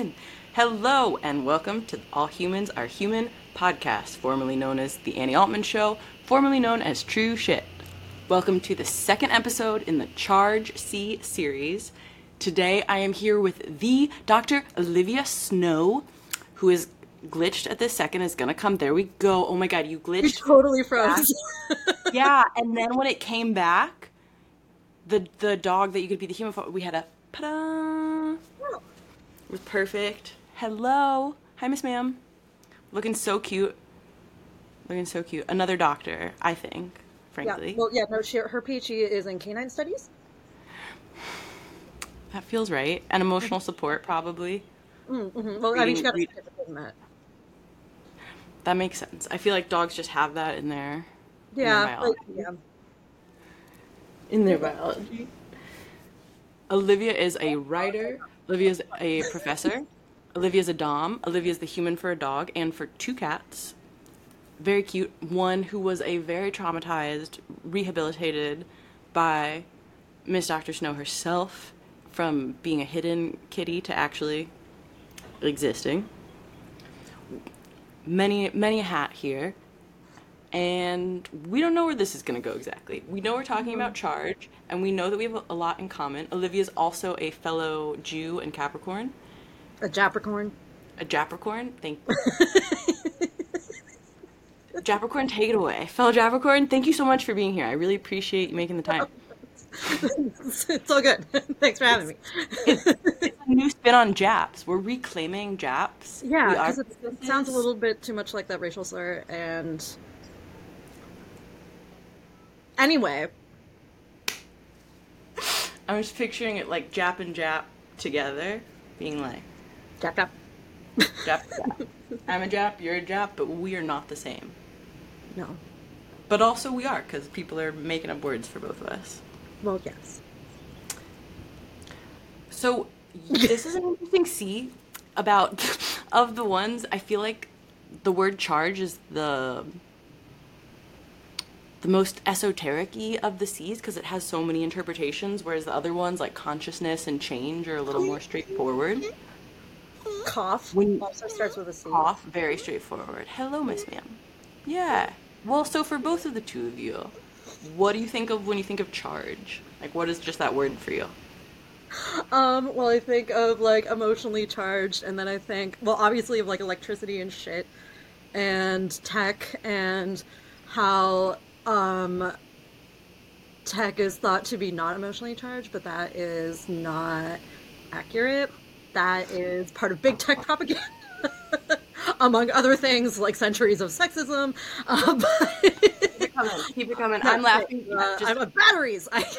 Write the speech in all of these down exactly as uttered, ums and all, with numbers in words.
in. Hello and welcome to All Humans Are Human podcast, formerly known as The Annie Altman Show, formerly known as True Shit. Welcome to the second episode in the Charge C series. Today I am here with the Doctor Olivia Snow, who is glitched at this second, is gonna come. There we go. Oh my god, you glitched. You totally froze. Yeah, and then when it came back, the the dog that you could be the human for, we had a ta-da. Oh. It was perfect. Hello. Hi, Miss Ma'am. Looking so cute. Looking so cute. Another doctor, I think, frankly. Yeah, well, yeah, no, she, her PhD is in canine studies. That feels right. And emotional support, probably. Mm-hmm. Well, I mean, she got a certificate in that. That makes sense. I feel like dogs just have that in their, yeah, in their biology. like, yeah. In their biology. Olivia is a writer. Olivia's a professor. Olivia's a dom. Olivia's the human for a dog and for two cats. Very cute. One who was a very traumatized, rehabilitated by Miss Doctor Snow herself from being a hidden kitty to actually existing. Many, many a hat here. And we don't know where this is going to go exactly. We know we're talking about Charge, and we know that we have a lot in common. Olivia's also a fellow Jew and Capricorn. A Japricorn. A Japricorn? Thank you. Japricorn, take it away. Fellow Japricorn, thank you so much for being here. I really appreciate you making the time. It's all good. Thanks for having me. It's, it's a new spin on Japs. We're reclaiming Japs. Yeah, because it, it sounds a little bit too much like that racial slur, and... Anyway. I'm just picturing it like Jap and Jap together, being like... Jap, Jap. Jap, Jap. I'm a Jap, you're a Jap, but we are not the same. No. But also we are, because people are making up words for both of us. Well, yes. So, this is an interesting C about, of the ones, I feel like the word charge is the... the most esoteric-y of the C's because it has so many interpretations, whereas the other ones, like consciousness and change, are a little more straightforward. Cough when, also starts with a C. Cough, very straightforward. Hello, Miss Ma'am. Yeah. Well, so for both of the two of you, what do you think of when you think of charge? Like, what is just that word for you? Um, well, I think of, like, emotionally charged, and then I think, well, obviously of, like, electricity and shit, and tech, and how... Um, tech is thought to be not emotionally charged, but that is not accurate. That is part of big tech propaganda, among other things like centuries of sexism. Uh, but... Keep it coming. Keep it coming. I'm laughing. Uh, just... I'm a batteries. I...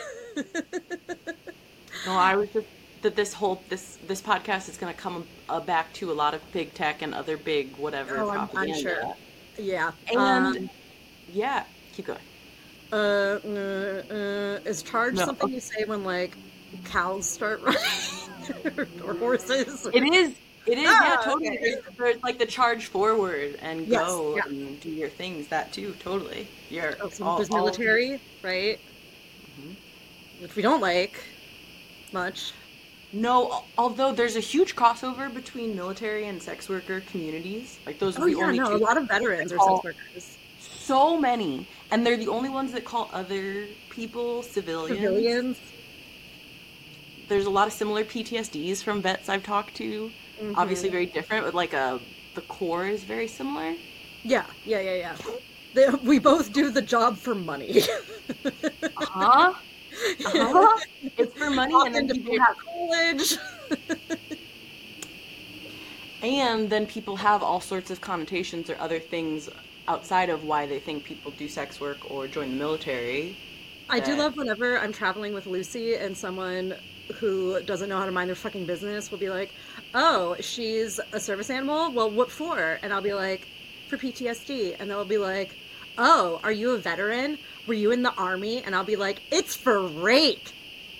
no, I was just that this whole this this podcast is going to come uh, back to a lot of big tech and other big whatever oh, propaganda. I'm sure. Yeah, and um, yeah. Keep going. Uh, uh, uh, is charge no. something you say when, like, cows start running? or, or horses? Or... It is. It is, ah, yeah, totally. Okay. There's, there's, like, the charge forward and yes, go yeah. and do your things, that too, totally. You're oh, so all, there's all military, right? Mm-hmm. Which we don't like much. No, although there's a huge crossover between military and sex worker communities. Like, those are oh, the yeah, only no, two. a lot of veterans are sex workers. So many. And they're the only ones that call other people civilians. Civilians. There's a lot of similar P T S Ds from vets I've talked to. Mm-hmm. Obviously very different, but like a, the core is very similar. Yeah, yeah, yeah, yeah. They, we both do the job for money. uh-huh. Uh-huh. It's for money and then people have college. And then people have all sorts of connotations or other things outside of why they think people do sex work or join the military. I do love whenever I'm traveling with Lucy and someone who doesn't know how to mind their fucking business will be like, oh, she's a service animal? Well, what for? And I'll be like, for P T S D. And they'll be like, oh, are you a veteran? Were you in the army? And I'll be like, it's for rape.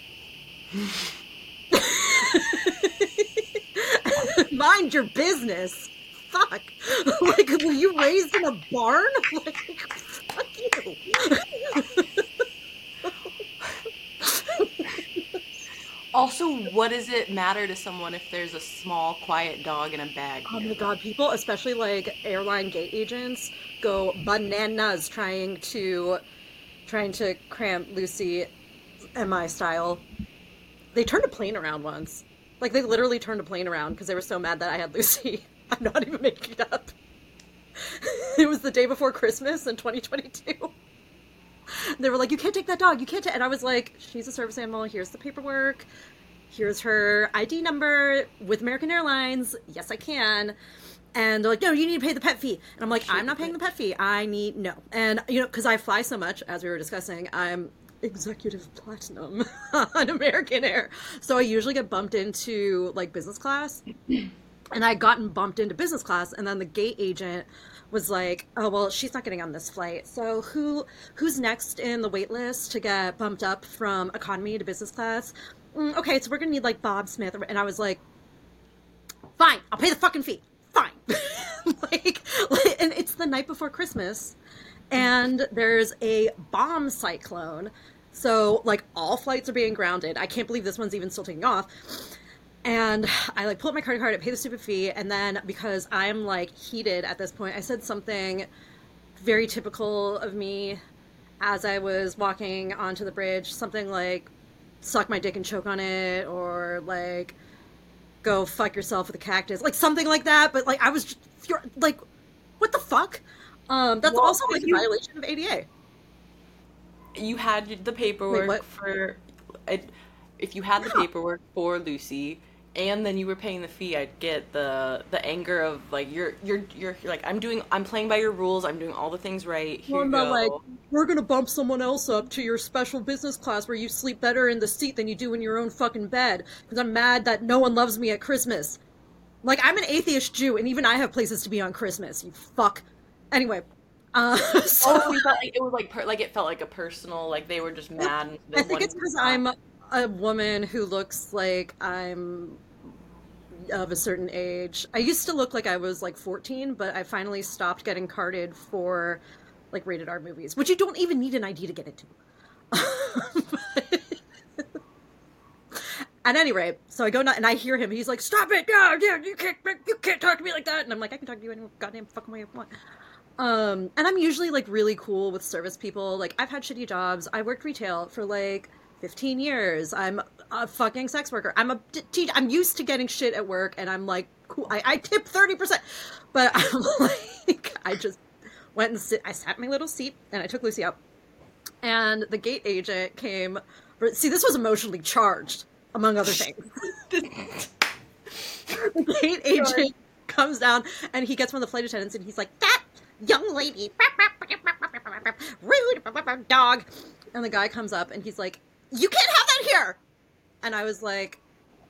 Mind your business. Fuck. Like, were you raised in a barn? Like, fuck you. Also, what does it matter to someone if there's a small, quiet dog in a bag Oh near my them? God, people, especially like airline gate agents, go bananas trying to trying to cramp Lucy and my style. They turned a plane around once. Like they literally turned a plane around because they were so mad that I had Lucy. I'm not even making it up. It was the day before Christmas in twenty twenty-two. They were like, "You can't take that dog. You can't." Ta-. And I was like, "She's a service animal. Here's the paperwork. Here's her I D number with American Airlines. Yes, I can." And they're like, "No, you need to pay the pet fee." And I'm like, Shit, "I'm not paying the pet fee. I need no." And you know, because I fly so much, as we were discussing, I'm executive platinum on American Air, so I usually get bumped into like business class. And I had gotten bumped into business class, and then the gate agent was like, "Oh well, she's not getting on this flight. So who who's next in the wait list to get bumped up from economy to business class? Mm, okay, so we're gonna need like Bob Smith." And I was like, "Fine, I'll pay the fucking fee. Fine." like, like, and it's the night before Christmas, and there's a bomb cyclone. So like all flights are being grounded. I can't believe this one's even still taking off. And I like pull up my credit card, I pay the stupid fee, and then because I'm like heated at this point, I said something very typical of me as I was walking onto the bridge, something like suck my dick and choke on it, or like go fuck yourself with a cactus, like something like that. But like I was just, you're, like, what the fuck? Um, that's Well, also like a you violation of A D A. you had the Wait, paperwork what? for it, if you had the Yeah. paperwork for Lucy and then you were paying the fee, I'd get the the anger of like you're you're you're like I'm doing I'm playing by your rules, I'm doing all the things right. Here Well, you no, like, go. we're gonna bump someone else up to your special business class where you sleep better in the seat than you do in your own fucking bed. Because I'm mad that no one loves me at Christmas. Like, I'm an atheist Jew, and even I have places to be on Christmas, you fuck. Anyway, uh, so Oh, you felt like it was like per, like it felt like a personal like they were just mad and I they think wanted it's to because stop. I'm a woman who looks like I'm of a certain age. I used to look like I was like fourteen, but I finally stopped getting carded for like rated R movies, which you don't even need an I D to get into. At any rate, so I go and I hear him. He's like, "Stop it! Yeah, yeah, you can't, you can't talk to me like that." And I'm like, "I can talk to you any goddamn fucking way you want." Um, and I'm usually like really cool with service people. Like I've had shitty jobs. I worked retail for like fifteen years. I'm a fucking sex worker. I'm a teacher. I'm used to getting shit at work, and I'm like, cool. I, I tip thirty percent, but I'm like, I just went and sit. I sat in my little seat, and I took Lucy out, and the gate agent came. See, this was emotionally charged, among other things. The gate Sorry. agent comes down, and he gets one of the flight attendants, and he's like, "That young lady, rude dog." And the guy comes up, and he's like, "You can't have that here." And I was like,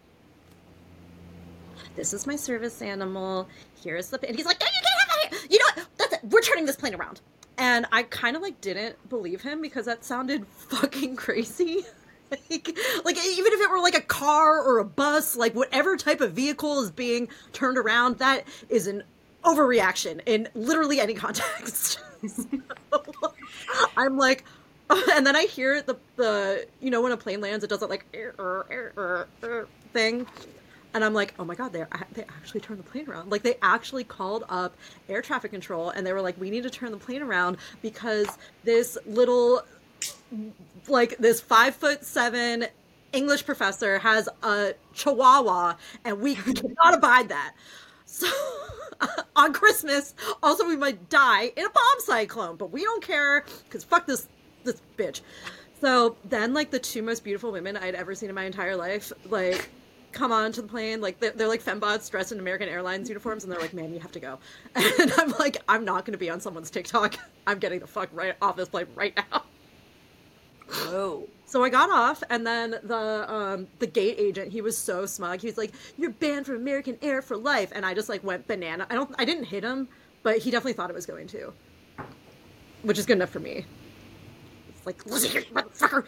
"This is my service animal. Here's the..." And he's like, "No, you can't have that here. You know what? That's it. We're turning this plane around." And I kind of like didn't believe him because that sounded fucking crazy. Like, like even if it were like a car or a bus, like whatever type of vehicle is being turned around, that is an overreaction in literally any context. So, I'm like, and then I hear the the you know when a plane lands, it does that like "Er, er, er, er, er," thing, and I'm like, oh my god, they they actually turned the plane around. Like they actually called up air traffic control, and they were like, we need to turn the plane around because this little like this five foot seven English professor has a chihuahua, and we cannot abide that. So on Christmas, also we might die in a bomb cyclone, but we don't care because fuck this this bitch. So then, like the two most beautiful women I'd ever seen in my entire life, like come on to the plane, like they're, they're like fembots dressed in American Airlines uniforms, and they're like, "Man, you have to go." And I'm like, I'm not going to be on someone's TikTok. I'm getting the fuck right off this plane right now. Whoa. So I got off, and then the um, the gate agent, he was so smug. He was like, "You're banned from American Air for life," and I just like went banana. I don't, I didn't hit him, but he definitely thought it was going to, which is good enough for me. It's like, "Listen here, motherfucker."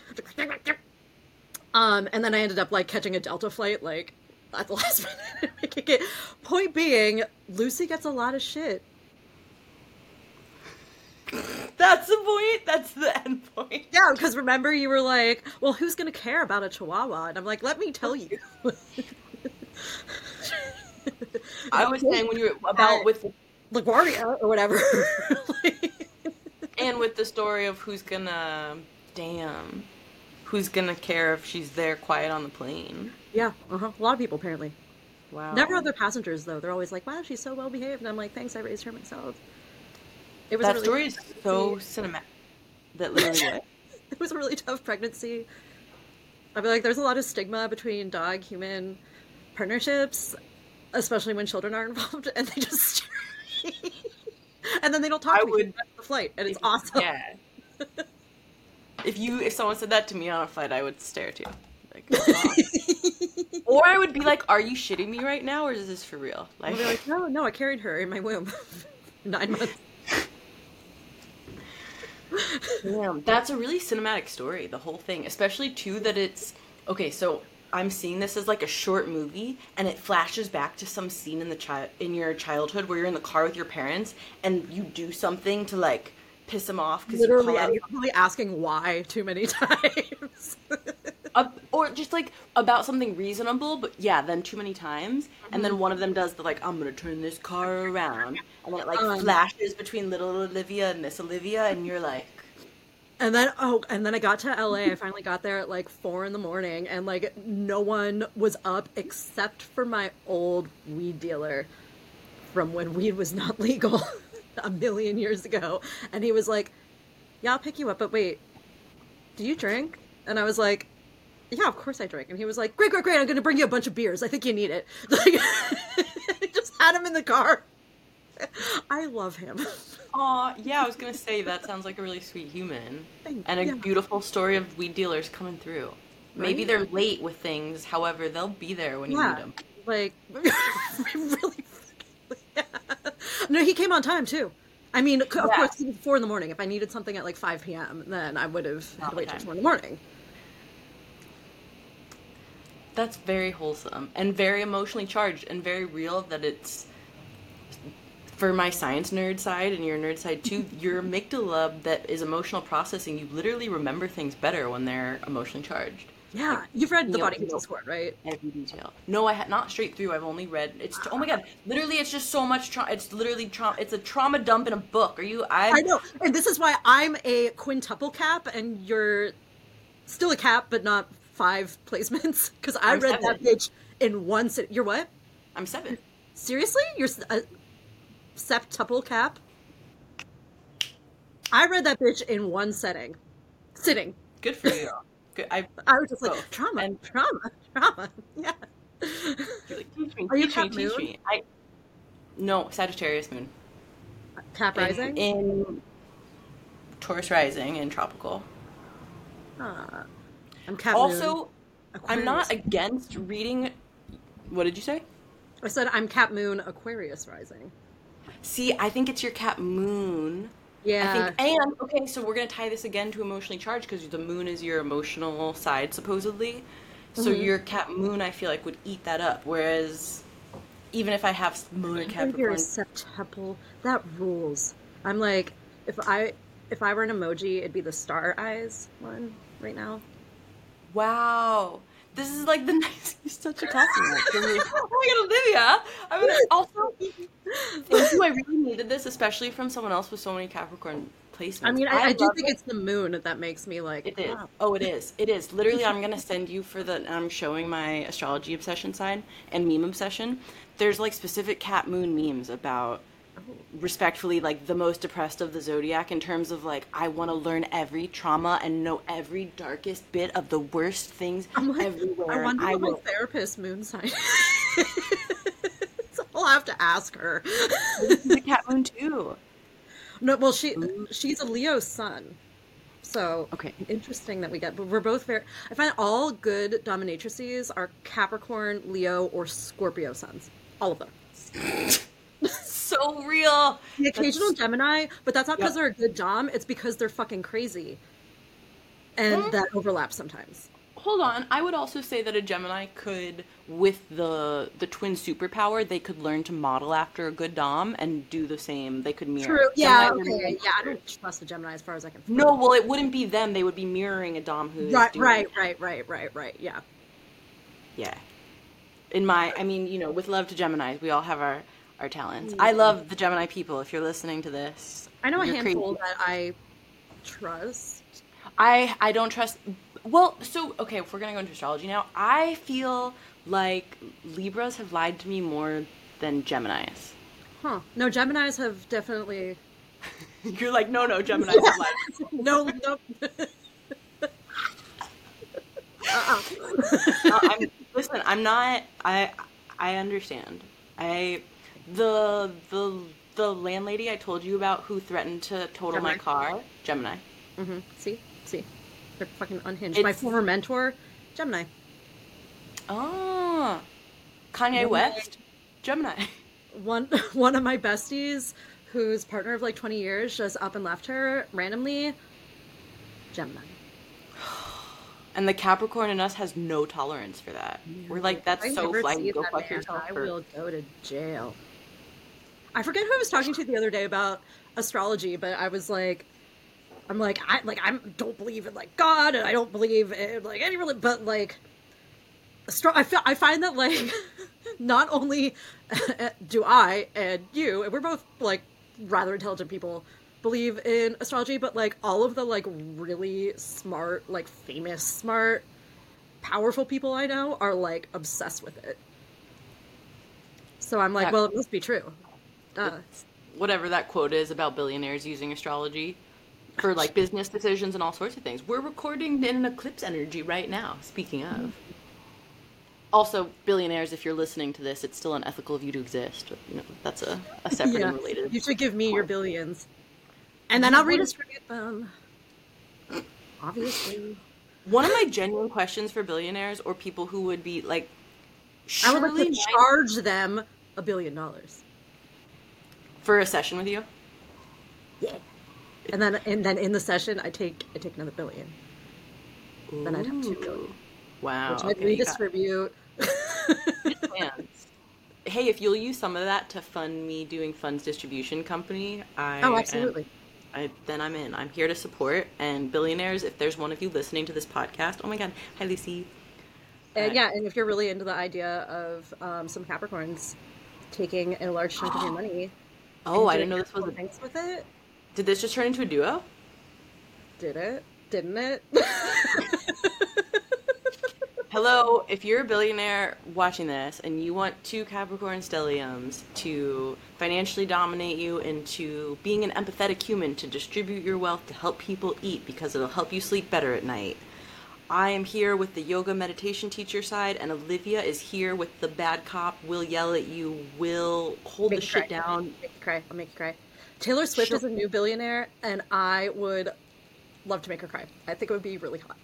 Um, and then I ended up like catching a Delta flight like at the last minute. Point being, Lucy gets a lot of shit. That's the point. That's the end point. Yeah, because remember you were like, well, who's gonna care about a chihuahua? And I'm like, let me tell you. I was saying when you were about with LaGuardia or whatever. And with the story of who's gonna, damn, who's gonna care if she's there quiet on the plane. Yeah, uh-huh. A lot of people apparently. Wow. Never other passengers though. They're always like, wow, she's so well behaved. And I'm like, thanks, I raised her myself. It was that really story is so cinematic. That literally what? It was a really tough pregnancy. I feel like there's a lot of stigma between dog-human partnerships, especially when children are involved, and they just and then they don't talk I to me would, for the rest of the flight, and it's awesome. Yeah. If you, if someone said that to me on a flight, I would stare too. Like, oh. Or I would be like, "Are you shitting me right now, or is this for real?" Like, I'll be like, "No, no, I carried her in my womb for nine months." Damn, that's a really cinematic story, the whole thing. Especially, too, that it's... Okay, so I'm seeing this as, like, a short movie, and it flashes back to some scene in the chi- in your childhood where you're in the car with your parents, and you do something to, like, piss them off. Cause Literally, you call and out... you're probably asking why too many times. uh, or just, like, about something reasonable, but, yeah, then too many times. Mm-hmm. And then one of them does the, like, I'm gonna turn this car around. And then it, like, um, flashes between little Olivia and Miss Olivia, and you're like... And then, oh, and then I got to L A. I finally got there at like four in the morning, and like no one was up except for my old weed dealer from when weed was not legal a million years ago. And he was like, "Yeah, I'll pick you up, but wait, do you drink?" And I was like, "Yeah, of course I drink." And he was like, "Great, great, great! I'm going to bring you a bunch of beers. I think you need it." Like, he just had him in the car. I love him. Aw, yeah, I was gonna say that sounds like a really sweet human. Thank and a yeah. beautiful story of weed dealers coming through. Right? Maybe they're late with things, however, they'll be there when you yeah. need them. Like, really? Yeah. No, he came on time too. I mean, of yeah. course, it was four in the morning. If I needed something at like five p.m., then I would have had to wait till four in the morning. That's very wholesome and very emotionally charged and very real that it's... For my science nerd side and your nerd side too, your amygdala that is emotional processing, you literally remember things better when they're emotionally charged. Yeah, like, you've read The Body Keeps the Score, right? Every detail. No, I had not straight through. I've only read. It's oh my god, literally, it's just so much trauma. It's literally trauma. It's a trauma dump in a book. Are you? I've... I know, and this is why I'm a quintuple cap, and you're still a cap, but not five placements. Because I I'm read seven. that bitch in one sit. You're what? I'm seven. Seriously? You're. Uh, septuple cap. I read that bitch in one setting, sitting. Good for you. Good. I. I was just like oh, trauma, and... trauma, trauma. Yeah. You're like, teach me, Are you teach me, Cap teach Moon? me. I. No, Sagittarius moon. Cap rising. In, in Taurus rising and tropical. Uh, I'm Cap also, Moon. I'm not against reading. What did you say? I said I'm Cap Moon Aquarius rising. See, I think it's your Cap Moon. Yeah. I think, and, okay, so we're going to tie this again to emotionally charged because the moon is your emotional side, supposedly. So mm-hmm. your Cap Moon, I feel like, would eat that up. Whereas, even if I have Moon or Capricorn... You're a septuple. That rules. I'm like, if I if I were an emoji, it'd be the star eyes one right now. Wow. This is like the nice. You're such a compliment. Oh my god, Olivia! I mean, also, thank you. I really needed this, especially from someone else with so many Capricorn placements. I mean, I, I, I do think it. it's the moon that makes me like. It is. Wow. Oh, it is. It is. Literally, I'm gonna send you for the. I'm showing my astrology obsession side and meme obsession. There's like specific Cap Moon memes about. Respectfully, like the most depressed of the zodiac in terms of like I want to learn every trauma and know every darkest bit of the worst things like, everywhere. I wonder I what will... my therapist moon sign. So I'll have to ask her. This is a Cat Moon too. No, well she she's a Leo sun, so okay. Interesting that we get. But we're both very. I find all good dominatrices are Capricorn, Leo, or Scorpio suns. All of them. So real. The occasional that's... Gemini, but that's not because yep. they're a good dom. It's because they're fucking crazy, and mm-hmm. that overlaps sometimes. hold on. I would also say that a Gemini could, with the the twin superpower, they could learn to model after a good dom and do the same. They could mirror. True. Yeah. Geminis are Okay. mirroring Yeah. I others. don't trust the Gemini as far as I can. No, well, it wouldn't be them. They would be mirroring a dom who is Right. doing Right. that. Right. Right. Right. Right. Yeah. Yeah. In my, I mean, you know, with love to Geminis, we all have our our talents. I Yeah. love the Gemini people. If you're listening to this, I know a you're crazy. handful that I trust. I I don't trust. Well, so okay, if we're gonna go into astrology now, I feel like Libras have lied to me more than Geminis. Huh. No, Geminis have definitely. You're like, no, no, Geminis have lied. No, no. uh-uh. No, I'm, listen, I'm not. I I understand. I the the the landlady I told you about who threatened to total my Gemini. car, Gemini. Mm-hmm. See, see, they're fucking unhinged. My It's former mentor, Gemini. oh, Kanye One of West, Gemini. my one one of my besties, whose partner of like twenty years just up and left her randomly. Gemini. And the Capricorn in us has no tolerance for that. We're like, If that's I so never fine. see Go that fuck man, yourself. I For... will go to jail. I forget who I was talking to the other day about astrology, but I was like, I'm like, I like, I don't believe in like God, and I don't believe in like any really, but like, astro- I feel I find that like, not only do I and you, and we're both like rather intelligent people, believe in astrology, but like all of the like really smart, like famous, smart, powerful people I know are like obsessed with it. So I'm like, That, well, it must be true. Uh, whatever that quote is about billionaires using astrology for like business decisions and all sorts of things. We're recording in an eclipse energy right now, speaking of. Also, billionaires, if you're listening to this, it's still unethical of you to exist. You know, that's a, a separate yeah, and related you should give me your point. billions, and then I'll redistribute them. Obviously, One of my genuine questions for billionaires or people who would be like, I would like surely to nine charge them a billion dollars. for a session with you. Yeah, and then and then in the session, I take I take another billion. Then I'd have two billion, Ooh. Wow. which I'd Okay, you got redistribute. good plans. Hey, if you'll use some of that to fund me doing funds distribution company, I Oh, am, absolutely. I then I'm in. I'm here to support. And billionaires, if there's one of you listening to this podcast, oh my God, hi Lucy. Uh, And yeah, and if you're really into the idea of um, some Capricorns taking a large chunk of your money oh, and I doing didn't know this was cool a. things with it, Did this just turn into a duo? did it? Didn't it? Hello, if you're a billionaire watching this and you want two Capricorn stelliums to financially dominate you into being an empathetic human to distribute your wealth to help people eat because it'll help you sleep better at night, I am here with the yoga meditation teacher side, and Olivia is here with the bad cop, will yell at you, will hold Make the you cry. shit down. Make you cry. I'll make you cry. Taylor Swift She'll... is a new billionaire, and I would love to make her cry. I think it would be really hot.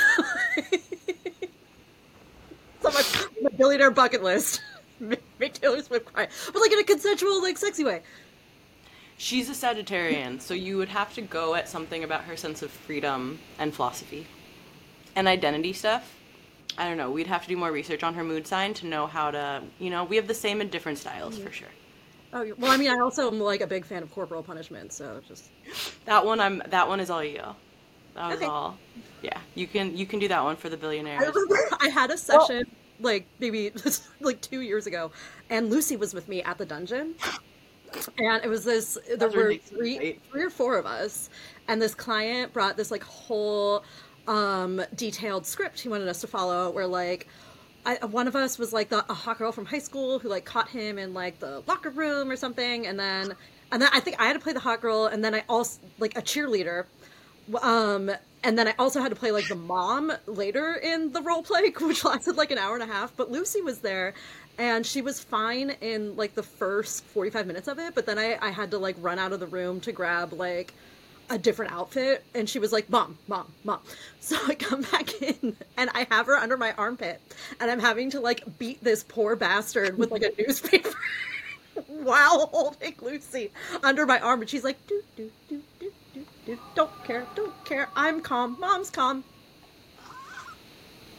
So my, my billionaire bucket list. Make Taylor Swift cry. But like in a consensual, like sexy way. She's a Sagittarian, so you would have to go at something about her sense of freedom and philosophy. And identity stuff. I don't know. We'd have to do more research on her mood sign to know how to, you know, we have the same and different styles for sure. Oh, well, I mean, I also am like a big fan of corporal punishment, so just. That one I'm that one is all you. That was Okay. all. Yeah, you can you can do that one for the I billionaires. remember I had a session like maybe like two years ago, and Lucy was with me at the dungeon, and it was this. There That's were ridiculous, three, right? three or four of us, and this client brought this like whole um, detailed script he wanted us to follow. Where like, I, one of us was like the a hot girl from high school who like caught him in like the locker room or something, and then and then I think I had to play the hot girl, and then I also like a cheerleader. Um, and then I also had to play like the mom later in the role play, which lasted like an hour and a half. But Lucy was there, and she was fine in like the first forty-five minutes of it. But then I, I had to like run out of the room to grab like a different outfit, and she was like, "Mom, mom, mom." So I come back in, and I have her under my armpit, and I'm having to like beat this poor bastard with like a newspaper while holding Lucy under my arm, and she's like, "Do do do do." Don't care, don't care. I'm calm. Mom's calm.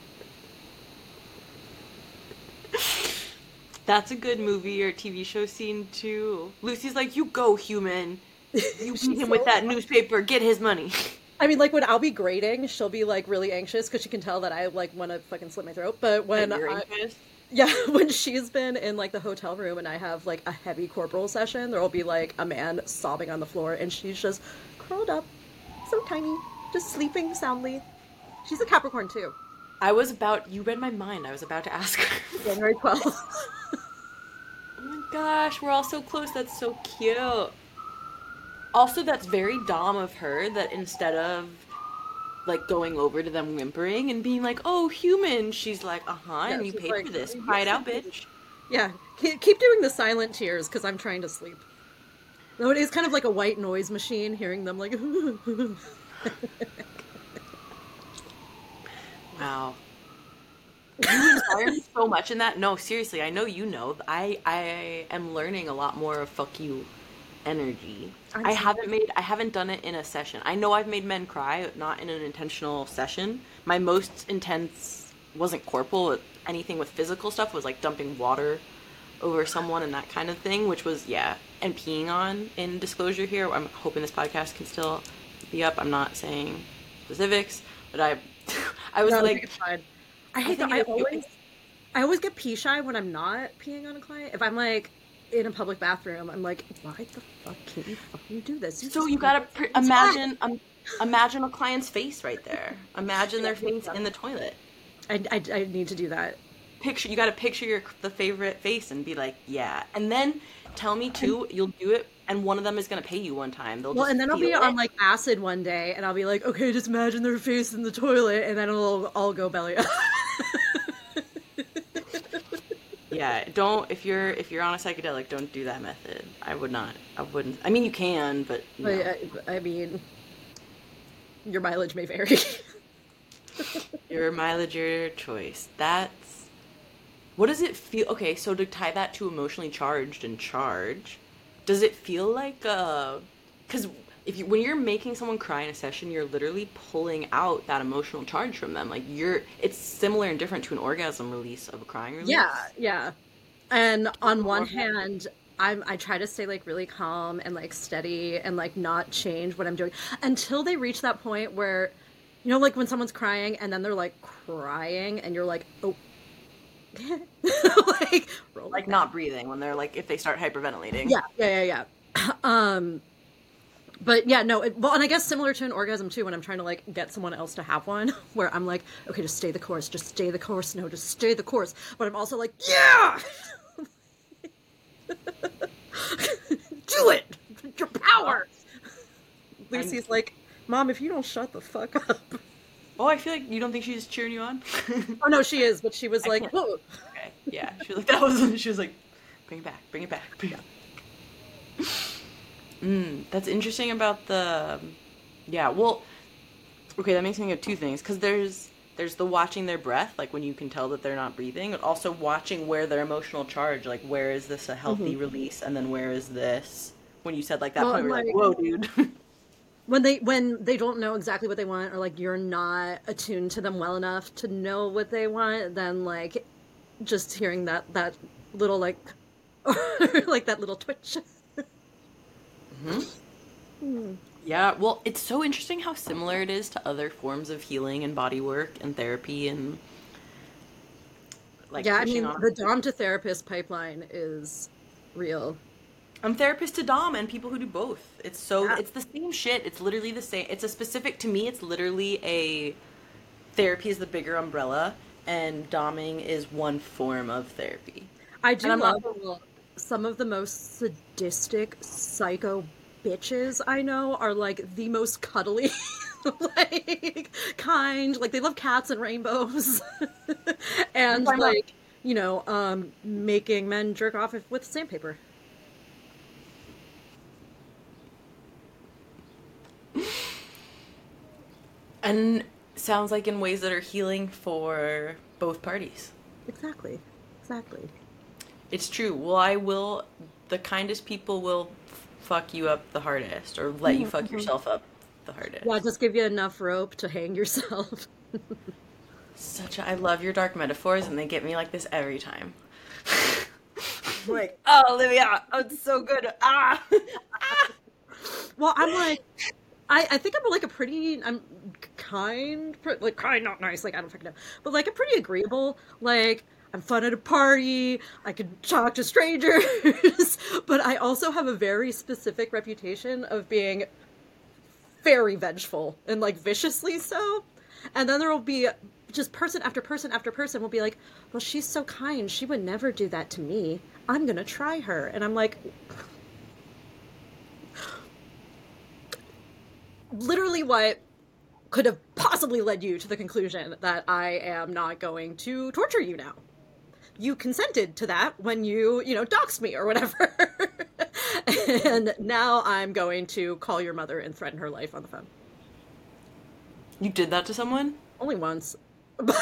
That's a good movie or T V show scene too. Lucy's like, "You go, human. You beat She's him with so that newspaper. Get his money." I mean, like when I'll be grading, she'll be like really anxious because she can tell that I like want to fucking slit my throat. But That when you're I, anxious. yeah, when she's been in like the hotel room and I have like a heavy corporal session, there'll be like a man sobbing on the floor and she's just curled up, so tiny, just sleeping soundly. She's a Capricorn too. I was about. You read my mind. I was about to ask her. January twelfth. Oh my gosh, we're all so close. That's so cute. Also, that's very Dom of her that instead of like going over to them whimpering and being like, "Oh, human," she's like, "Uh huh," Yeah, and you she's paid like, for this. Cry it yes, out, bitch. yeah. Keep keep doing the silent tears because I'm trying to sleep. Though it is kind of like a white noise machine, hearing them like. Wow. You inspire me so much in that. No, seriously, I know you know. I I am learning a lot more of fuck you energy. I'm I so haven't made I haven't done it in a session. I know I've made men cry, not in an intentional session. My most intense wasn't corporal, anything with physical stuff was like dumping water over someone and that kind of thing, which was yeah, and peeing on in disclosure here. I'm hoping this podcast can still be up. I'm not saying specifics, but I I was No, I think like it's fine. I I hate that. think I it, always, I always get pee shy when I'm not peeing on a client. If I'm like in a public bathroom, I'm like, why the fuck can't you fucking do this? You so just you need gotta to- pr- it's hot. imagine um, imagine a client's face right there. Imagine their face in the toilet. I, I, I need to do that. Picture you gotta picture your the favorite face and be like, yeah, and then tell me too. You'll do it, and one of them is gonna pay you one time. They'll Well, just and then I'll feel be it. on like acid one day, and I'll be like, okay, just imagine their face in the toilet, and then it'll all go belly up. Yeah, don't if you're if you're on a psychedelic, don't do that method. I would not. I wouldn't. I mean, you can, but no. I, I, I mean, your mileage may vary. Your mileage, your choice. That's what does it feel? Okay, so to tie that to emotionally charged and charge, does it feel like uh? Because if you when you're making someone cry in a session, you're literally pulling out that emotional charge from them. Like you're, it's similar and different to an orgasm release of a crying release. Yeah, yeah. And on one hand, I'm I try to stay like really calm and like steady and like not change what I'm doing until they reach that point where, you know, like when someone's crying and then they're like crying and you're like, oh, like roll Like it not breathing when they're like if they start hyperventilating. yeah, yeah, yeah, yeah. um, but yeah, no. It, well, and I guess similar to an orgasm too, when I'm trying to like get someone else to have one, where I'm like, okay, just stay the course, just stay the course, no, just stay the course. But I'm also like, yeah, do it, your power. Lucy's like, Mom, if you don't shut the fuck up. Oh, I feel like you don't think she's cheering you on. Oh no, she is, but she was I like, can't- whoa. Okay. Yeah. She was like that was. She was like, bring it back, bring it back, bring it back. Mm, that's interesting about the. Yeah. Well. Okay, that makes me think of two things because there's there's the watching their breath, like when you can tell that they're not breathing, but also watching where their emotional charge, like where is this a healthy release, and then where is this when you said like that Well, point, where you're like- like, whoa, dude. When they when they don't know exactly what they want, or like you're not attuned to them well enough to know what they want, then like just hearing that that little like or like that little twitch. Yeah, well, it's so interesting how similar it is to other forms of healing and body work and therapy and like Yeah, I pushing mean on. the Dom to therapist pipeline is real. I'm therapist to Dom and people who do both. It's so Yeah. it's the same shit. It's literally the same. It's a specific to me. It's literally a therapy is the bigger umbrella, and doming is one form of therapy. I do And I'm love not- some of the most sadistic psycho bitches I know are like the most cuddly, like kind. Like they love cats and rainbows, and Why not? like you know, um, making men jerk off with sandpaper. And sounds like in ways that are healing for both parties. Exactly, exactly. It's true. Well, I will. The kindest people will f- fuck you up the hardest, or let you fuck yourself up the hardest. Yeah, just give you enough rope to hang yourself. Such a, I love your dark metaphors, and they get me like this every time. Like, oh, Olivia, oh, it's so good. Ah, Well, I'm like, I, I think I'm like a pretty, I'm kind, like kind, not nice, like I don't fucking know, but like I'm pretty agreeable. Like I'm fun at a party. I can talk to strangers, but I also have a very specific reputation of being very vengeful and like viciously so. And then there will be just person after person after person will be like, well, she's so kind. She would never do that to me. I'm gonna try her. And I'm like, literally what could have possibly led you to the conclusion that I am not going to torture you now. You consented to that when you, you know, doxed me or whatever. And now I'm going to call your mother and threaten her life on the phone. you did that to someone? Only once. But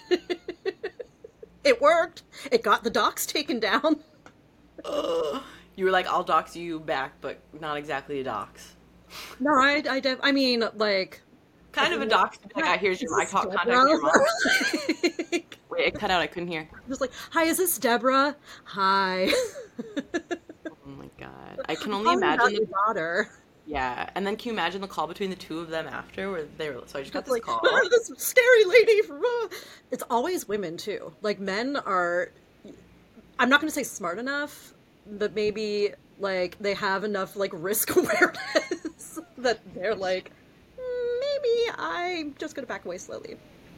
it worked. It got the docs taken down. Ugh. You were like, I'll dox you back, but not exactly a dox. No, I, I, def- I mean, like, Kind of a dox. Like, I here's your, I Is this caught contact Deborah? your mom. Like, Wait, it cut out. I couldn't hear. just like, hi, is this Deborah? Hi. Oh my god. I can only Calling about imagine your the, daughter. yeah. And then can you imagine the call between the two of them after where they were, so I just got It's this like, call. "Ah, this scary lady from. Uh. It's always women too. Like men are. I'm not going to say smart enough, but maybe like they have enough like risk awareness that they're like, "Mm, maybe I'm just going to back away slowly.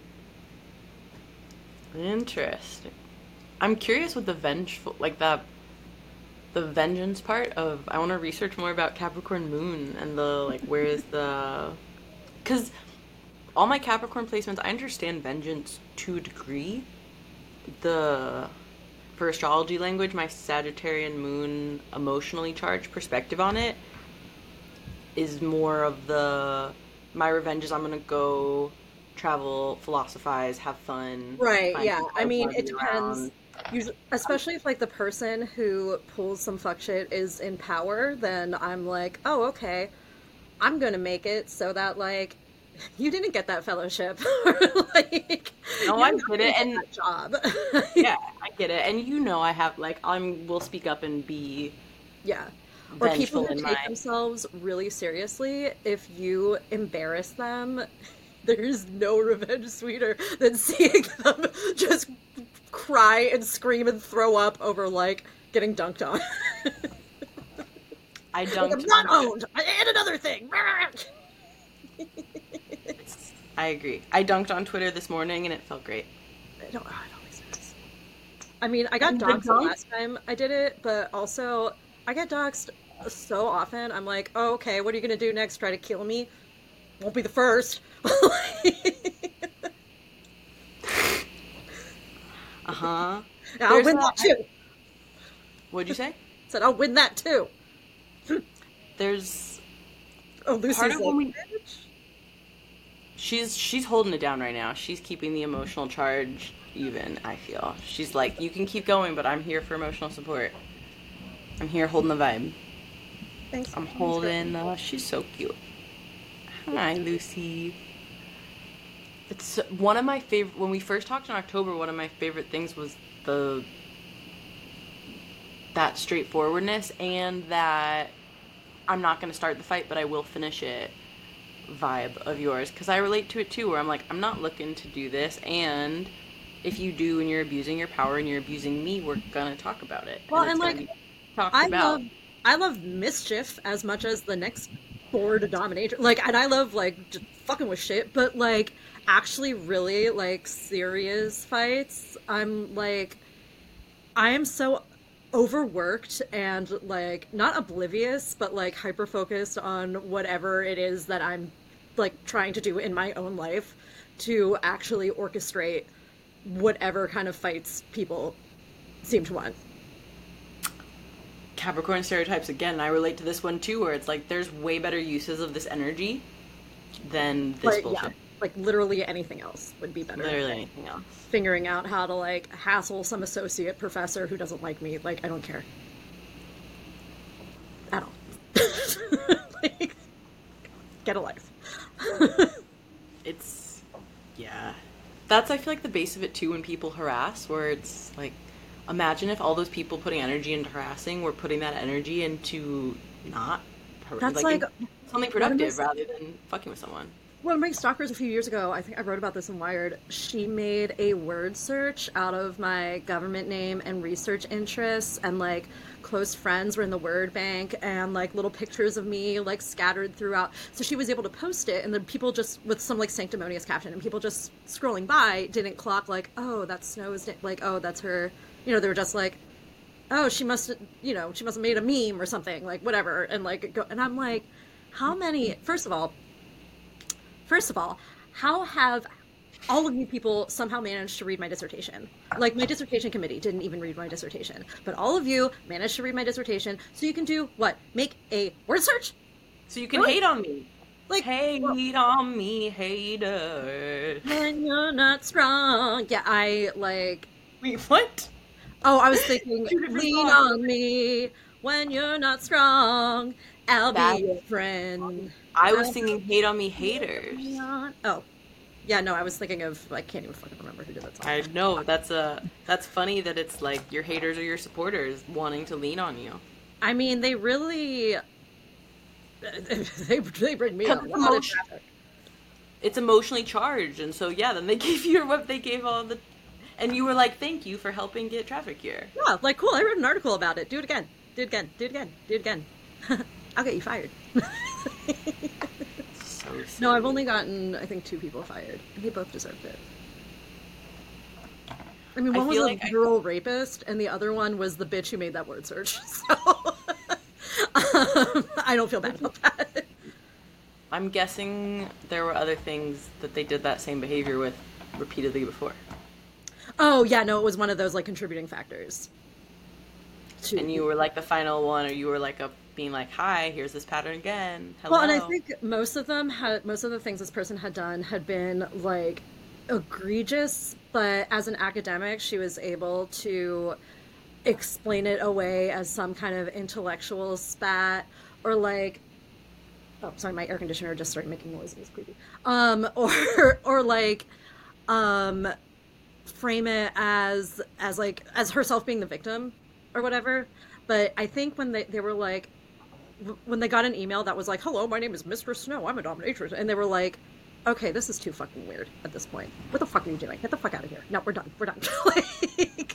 Interesting. I'm curious with the vengeful, like the the vengeance part of. I want to research more about Capricorn Moon and the like. Where is the? Because all my Capricorn placements, I understand vengeance to a degree. The for astrology language, my Sagittarian Moon emotionally charged perspective on it is more of the my revenge is I'm gonna go travel, philosophize, have fun, Right, find yeah. people I I mean, wanna it be depends. around. Usually, especially if like the person who pulls some fuck shit is in power, then I'm like, oh, okay, I'm gonna make it so that like you didn't get that fellowship, or like No, you're I not get gonna it, get and that job. yeah, I get it, and you know I have like I'm will speak up and be Yeah. Or people vengeful who in take my. themselves really seriously, if you embarrass them, there's no revenge sweeter than seeing them just cry and scream and throw up over like getting dunked on. I Like I'm dunked not on. owned. And another thing. I agree. I dunked on Twitter this morning and it felt great. I don't, oh, it always does. I mean, I got And the doxxed the dunk, last time I did it, but also I get doxxed so often. I'm like, oh, okay, what are you gonna do next? Try to kill me? Won't be the first. uh huh. I'll There's win that. that too. What'd you say? Said I'll win that too. There's Oh, part Lucy's of like, when we. bitch. She's she's holding it down right now. She's keeping the emotional charge even. I feel she's like, you can keep going, but I'm here for emotional support. I'm here holding the vibe. Thanks. I'm holding. Uh, she's so cute. Hi, Lucy. It's one of my favorite. When we first talked in October, one of my favorite things was the that straightforwardness and that I'm not going to start the fight, but I will finish it vibe of yours. Because I relate to it too, where I'm like, I'm not looking to do this, and if you do and you're abusing your power and you're abusing me, we're gonna talk about it. Well, and it's and gonna like be talked I about. love I love mischief as much as the next board dominator. Like, and I love like just fucking with shit, but like actually really like serious fights. I'm like I am so overworked and like not oblivious, but like hyper focused on whatever it is that I'm like trying to do in my own life to actually orchestrate whatever kind of fights people seem to want. Capricorn stereotypes again. I relate to this one too, where it's like there's way better uses of this energy than this But bullshit. yeah, like literally anything else would be better. Literally anything else. Figuring out how to like hassle some associate professor who doesn't like me, like I don't care at all. Like, get a life. It's yeah. that's, I feel like, the base of it too when people harass, where it's like, imagine if all those people putting energy into harassing were putting that energy into not har- That's like like in something one of my productive rather than fucking with someone. one of my stalkers a few years ago. I think I wrote about this in Wired. She made a word search out of my government name and research interests, and like close friends were in the word bank, and like little pictures of me like scattered throughout. So she was able to post it, and then people just with some like sanctimonious caption, and people just scrolling by didn't clock like, oh, that's Snow's na- like, oh, that's her. You know, they were just like, oh, she must have, you know, she must have made a meme or something, like whatever, and like go. And I'm like, how many? First of all, first of all, how have all of you people somehow managed to read my dissertation? Like, my dissertation committee didn't even read my dissertation, but all of you managed to read my dissertation, so you can do what? Make a word search? So you can Really? hate on me. Like, Hate well, on me, hater. when you're not strong. Yeah, I like. Wait, what? Oh, I was thinking, Two different lean songs. on me when you're not strong. I'll be That your friend. I was I'll singing "Hate on Me, be Haters." on. Oh, yeah, no, I was thinking of. I can't even fucking remember who did that song. I know that's a that's funny that it's like your haters or your supporters wanting to lean on you. I mean, they really they they bring me a Because it's lot of emotion, traffic. it's emotionally charged, and so yeah, then they gave you what they gave all the, and you were like, "Thank you for helping get traffic here." Yeah, like cool. I wrote an article about it. Do it again. Do it again. Do it again. Do it again. I'll get you fired. So No, I've silly. only gotten I think two people fired. And they both deserved it. I mean, I one was feel a like I, literal rapist, and the other one was the bitch who made that word search. So um, I don't feel bad about that. I'm guessing there were other things that they did that same behavior with repeatedly before, Oh yeah, no, it was one of those like contributing factors and to. you were like the final one, or you were like a being like, "Hi, here's this pattern again. Well, and I Hello." think most of them had most of the things this person had done had been like egregious, but as an academic, she was able to explain it away as some kind of intellectual spat or like oh sorry, my air conditioner just started making noise. It was creepy. Um or or like um frame it as as like as herself being the victim or whatever. But I think when they, they were like when they got an email that was like, hello, my name is Mister Snow, I'm a dominatrix, and they were like, okay, this is too fucking weird at this point. What the fuck are you doing? Get the fuck out of here. No, we're done. We're done. Like,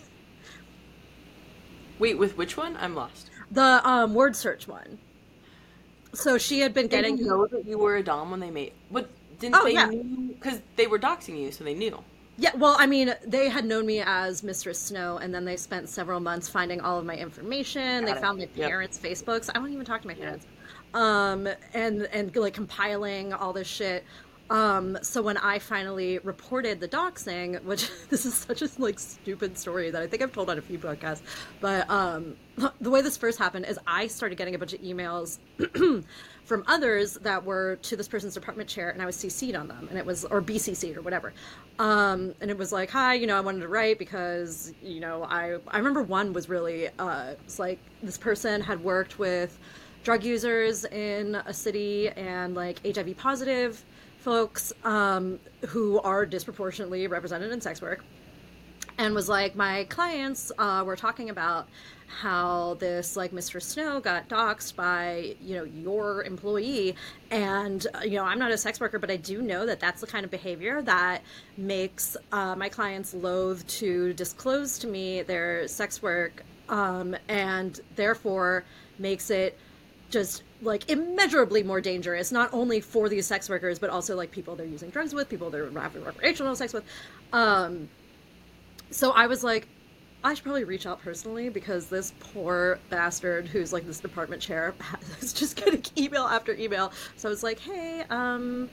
Wait, with which one? I'm lost. the um word search one. So she had been They didn't getting. know that you were a dom when they made. But didn't Oh they yeah. knew because they were doxing you, so they knew. Yeah, well, I mean, they had known me as Mistress Snow, and then they spent several months finding all of my information. They Got it. found my Yep. parents' Facebooks. I don't even talk to my Yeah. parents. Um, and and like compiling all this shit. Um, so when I finally reported the doxing, which this is such a like stupid story that I think I've told on a few podcasts, but um, the way this first happened is I started getting a bunch of emails from others that were to this person's department chair, and I was C C'd on them, and it was or B C C'd or whatever, um, and it was like, hi, you know, I wanted to write because you know I I remember one was really uh, it's like this person had worked with drug users in a city and like H I V positive folks um, who are disproportionately represented in sex work, and was like, my clients uh, were talking about how this like Mister Snow got doxxed by you know your employee, and uh, you know I'm not a sex worker, but I do know that that's the kind of behavior that makes uh, my clients loath to disclose to me their sex work, um, and therefore makes it just like immeasurably more dangerous, not only for these sex workers, but also like people they're using drugs with, people they're having recreational sex with. Um, so I was like, I should probably reach out personally because this poor bastard who's like this department chair is just getting email after email. So I was like, hey, um,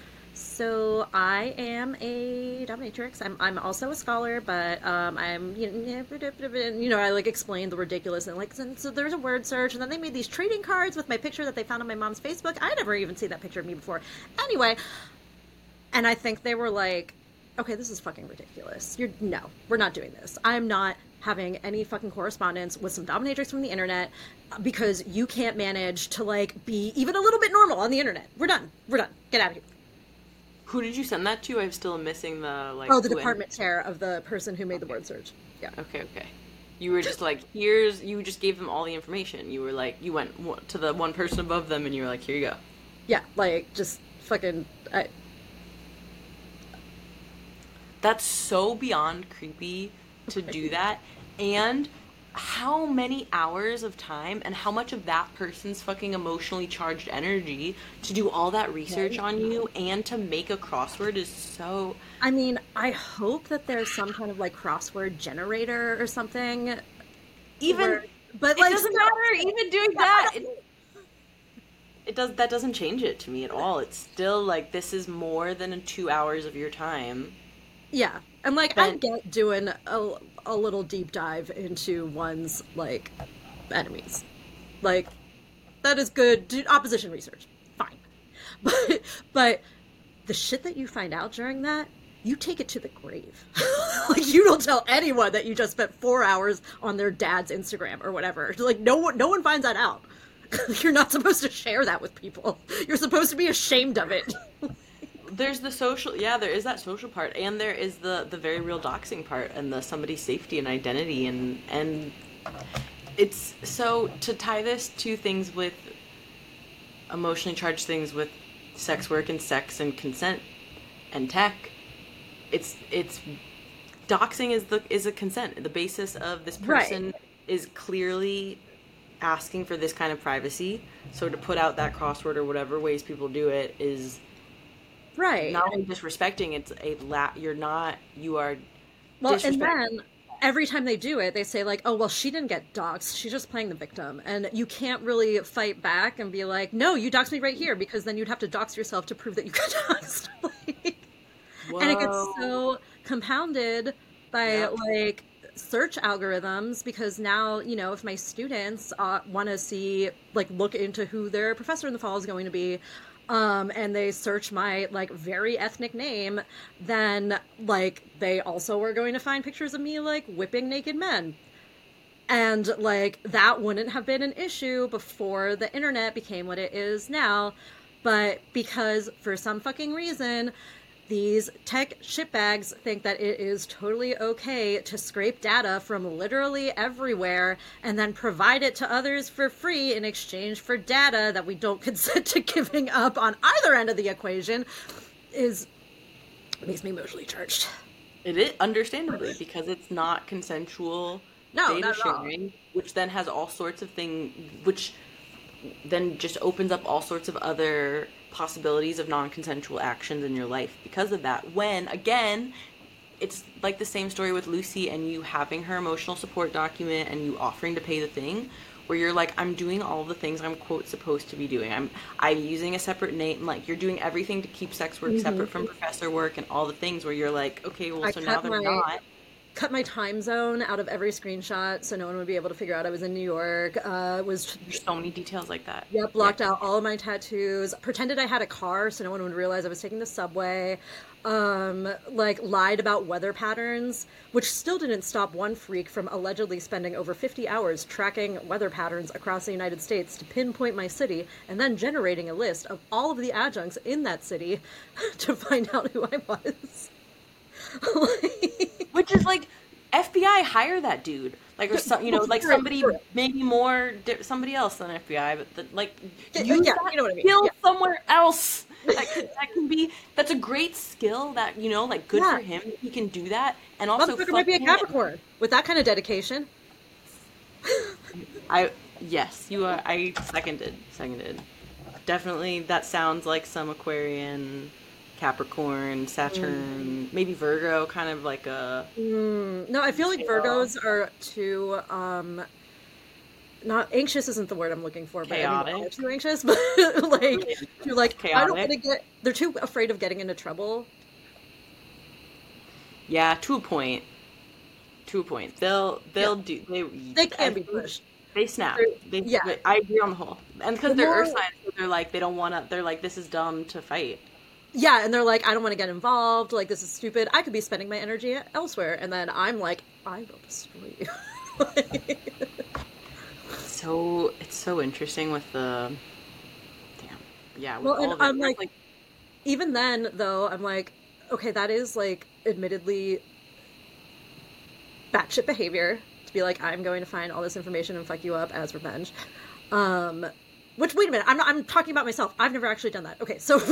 so I am a dominatrix. I'm I'm also a scholar, but um, I'm you know, you know I like explained the ridiculous and like so, so there's a word search, and then they made these trading cards with my picture that they found on my mom's Facebook. I never even seen that picture of me before. Anyway, and I think they were like, okay, this is fucking ridiculous. You're no, we're not doing this. I'm not having any fucking correspondence with some dominatrix from the internet because you can't manage to like be even a little bit normal on the internet. We're done. We're done. Get out of here. Who did you send that to? I'm still missing the like Oh, the who and department chair of the person who made the okay. word search. Yeah. Okay, okay. You were just like, here's, you just gave them all the information. You were like, you went w- to the one person above them and you were like, here you go. Yeah, like just fucking I, That's so beyond creepy to do that. And how many hours of time and how much of that person's fucking emotionally charged energy to do all that research right. on you and to make a crossword is so. I mean, I hope that there's some kind of like crossword generator or something Even, where, but it like doesn't still, matter, even doing that. It, it does, that doesn't change it to me at all. It's still like, this is more than two hours of your time. yeah. And like I Then, get doing a, a little deep dive into one's like enemies. Like that is good. Do opposition research. Fine. But but the shit that you find out during that, you take it to the grave. Like you don't tell anyone that you just spent four hours on their dad's Instagram or whatever. Like no one, no one finds that out. You're not supposed to share that with people. You're supposed to be ashamed of it. there's the social, yeah, there is that social part, and there is the the very real doxing part, and the somebody's safety and identity, and and it's so to tie this to things with emotionally charged things with sex work and sex and consent and tech. It's it's doxing is the is a consent. The basis of this Right. person is clearly asking for this kind of privacy. So to put out that crossword or whatever ways people do it is Right. not only disrespecting, it's a la- you're not, you are Well, and disrespecting. then every time they do it, they say like, "Oh, well, she didn't get doxxed. She's just playing the victim." And you can't really fight back and be like, "No, you doxed me right here," because then you'd have to dox yourself to prove that you got doxed. Like, and it gets Whoa. so compounded by Yep. like search algorithms because now, you know, if my students uh, want to see, like, look into who their professor in the fall is going to be, um, and they search my like very ethnic name, then like they also are going to find pictures of me like whipping naked men. And like that wouldn't have been an issue before the internet became what it is now. But because for some fucking reason, these tech shitbags think that it is totally okay to scrape data from literally everywhere and then provide it to others for free in exchange for data that we don't consent to giving up on either end of the equation is makes me emotionally charged. It is understandably because it's not consensual No, data not at all. sharing, which then has all sorts of things, which then just opens up all sorts of other possibilities of non-consensual actions in your life because of that. When again, it's like the same story with Lucy and you having her emotional support document and you offering to pay the thing where you're like, I'm doing all the things I'm quote supposed to be doing. I'm I'm using a separate name, like you're doing everything to keep sex work separate Hmm. from professor work and all the things where you're like, okay, well I so now cut they're my not. cut my time zone out of every screenshot so no one would be able to figure out I was in New York. Uh, was There's so many details like that. Yep, Yeah. blocked out all of my tattoos. Pretended I had a car so no one would realize I was taking the subway. Um, like lied about weather patterns, which still didn't stop one freak from allegedly spending over fifty hours tracking weather patterns across the United States to pinpoint my city and then generating a list of all of the adjuncts in that city to find out who I was. Which is like F B I hire that dude. Like or some, you know, like For it, somebody for it. maybe more di- somebody else than F B I, but the, like Yeah, use yeah, that you know what I mean. skill Yeah. somewhere else. That could that can be that's a great skill that, you know, like good Yeah. for him. He can do that and also Motherfucker might fuck be a him. Capricorn with that kind of dedication. I yes, you are I seconded. Seconded. Definitely that sounds like some Aquarian, Capricorn, Saturn, maybe Virgo, kind of like a No, I feel like chill, Virgos are too um not anxious isn't the word I'm looking for, but I mean they're chaotic. too anxious, but like too like I don't want Chaotic. to get they're too afraid of getting into trouble. Yeah, to a point. To a point. They'll Yeah, they'll do they they can I be think pushed. they snap. They're, They yeah, I agree on the whole. And the because they're earth more signs, so they're like they don't want to they're like this is dumb to fight. yeah, and they're like I don't want to get involved, like this is stupid. I could be spending my energy elsewhere and then I'm like I will destroy you. So it's so interesting with the damn. Yeah, with Well, and all of it. I'm Where like it's like even then, though, I'm like, okay, that is like admittedly batshit behavior to be like, I'm going to find all this information and fuck you up as revenge. Um, which, wait a minute, I'm not, I'm talking about myself. I've never actually done that. Okay, so,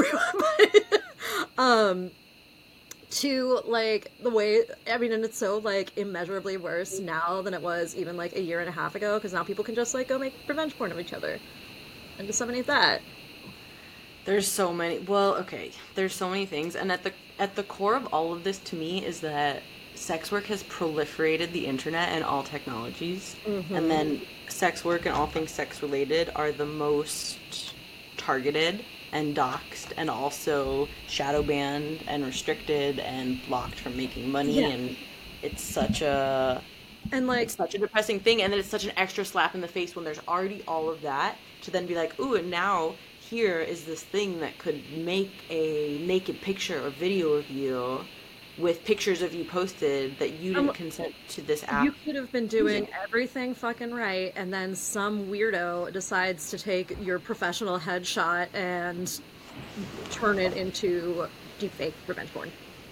um, to like the way, I mean, and it's so like immeasurably worse now than it was even like a year and a half ago, because now people can just like go make revenge porn of each other and disseminate that. There's so many. Well, okay. There's so many things, and at the at the core of all of this, to me, is that sex work has proliferated the internet and all technologies, and Mm-hmm. then sex work and all things sex related are the most targeted and doxxed, and also shadow banned and restricted and blocked from making money, Yeah. and it's such a And like, it's such a depressing thing, and then it's such an extra slap in the face when there's already all of that to then be like, ooh, and now here is this thing that could make a naked picture or video of you with pictures of you posted that you um, didn't consent to this you app could have been using. doing everything fucking right, and then some weirdo decides to take your professional headshot and turn it into deepfake revenge porn.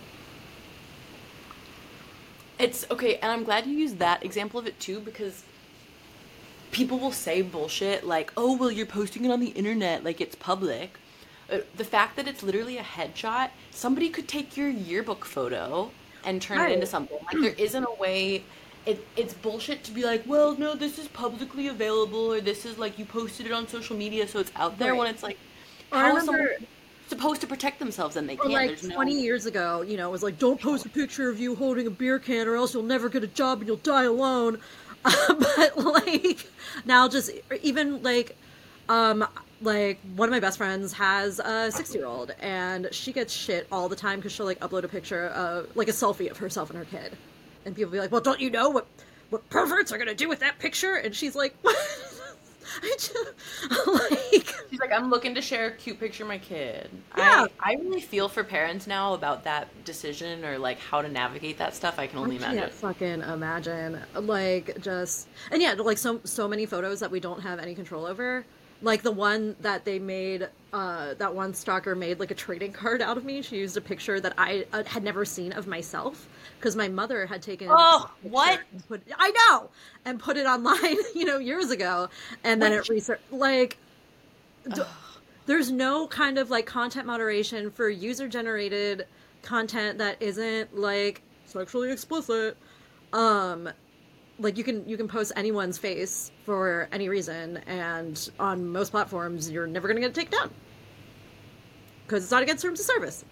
It's okay, and I'm glad you used that example of it too, because people will say bullshit like, oh, well, you're posting it on the internet like it's public. Uh, the fact that it's literally a headshot, somebody could take your yearbook photo and turn it Right. into something. Like, there isn't a way. It, it's bullshit to be like, well, no, this is publicly available, or this is like you posted it on social media, so it's out there. Right. When it's like, Or I how is someone remember, supposed to protect themselves and they or can't? like There's no. twenty years ago, you know, it was like, don't post a picture of you holding a beer can or else you'll never get a job and you'll die alone. But like, now just even like, um, like one of my best friends has a six year old and she gets shit all the time because she'll like upload a picture of like a selfie of herself and her kid. And people be like, well, don't you know what, what perverts are going to do with that picture? And she's like, what? I just, like, She's like, I'm looking to share a cute picture of my kid. yeah, I I really feel for parents now about that decision, or like how to navigate that stuff. I can I only can't imagine. fucking imagine. Like, just and yeah, like so so many photos that we don't have any control over. Like the one that they made, uh, that one stalker made like a trading card out of me. She used a picture that I uh, had never seen of myself because my mother had taken Oh, a picture what? and put I know and put it online, you know, years ago, and then it Which research like d- there's no kind of like content moderation for user generated content that isn't like sexually explicit. Um, like you can you can post anyone's face for any reason, and on most platforms, you're never gonna get it taken down because it's not against terms of service.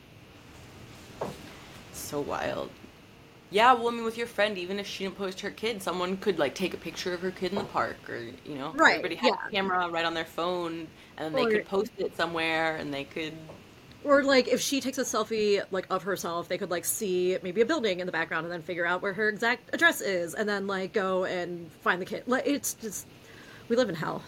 so wild. Yeah, well, I mean, with your friend, even if she didn't post her kid, someone could like take a picture of her kid in the park, or you know, Right. everybody had Yeah. a camera right on their phone, and then they Or could post it somewhere, and they could. or like if she takes a selfie like of herself, they could like see maybe a building in the background and then figure out where her exact address is, and then like go and find the kid. Like it's just we live in hell.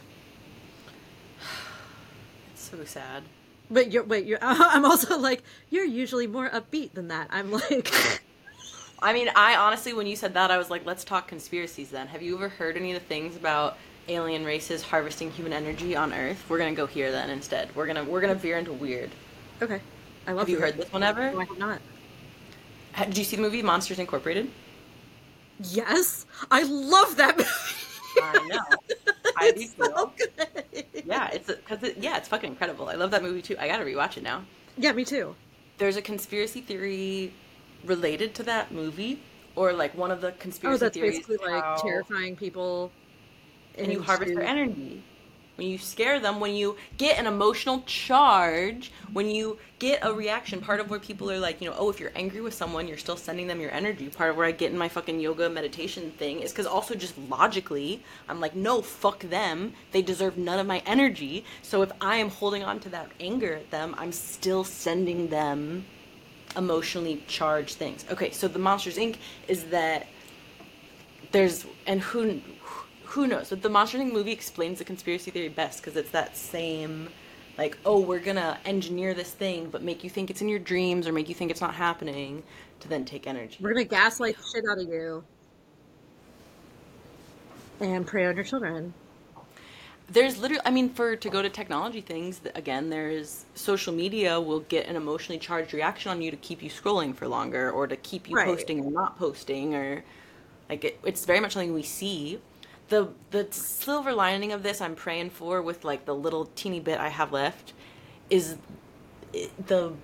It's so sad. But you're wait, you're I'm also like you're usually more upbeat than that. I'm like I mean, I honestly, when you said that, I was like, let's talk conspiracies then. Have you ever heard any of the things about alien races harvesting human energy on Earth? We're gonna go here then instead. We're gonna we're gonna veer into weird. okay. I love Have you her. heard this one ever? No, I have not. Ha- Did you see the movie Monsters Incorporated? Yes, I love that movie. I know. I do It's so too. good. Yeah, it's because it, yeah, it's fucking incredible. I love that movie too. I gotta rewatch it now. Yeah, me too. There's a conspiracy theory related to that movie, or like one of the Oh, conspiracy that's theories basically is like how terrifying people and you harvest their into. energy. When you scare them, when you get an emotional charge, when you get a reaction, part of where people are like, you know, oh, if you're angry with someone, you're still sending them your energy. Part of where I get in my fucking yoga meditation thing is because also just logically, I'm like, no, fuck them. They deserve none of my energy. So if I am holding on to that anger at them, I'm still sending them emotionally charged things. Okay, so the Monsters Inc is that there's and who who knows, but the Monsters Inc movie explains the conspiracy theory best because it's that same like, oh, we're gonna engineer this thing but make you think it's in your dreams or make you think it's not happening to then take energy. We're gonna gaslight the shit out of you and prey on your children. there's literally, I mean, for to go to technology things, again, there's social media will get an emotionally charged reaction on you to keep you scrolling for longer or to keep you Right. posting or not posting or like it, it's very much something we see. The the silver lining of this I'm praying for with like the little teeny bit I have left is the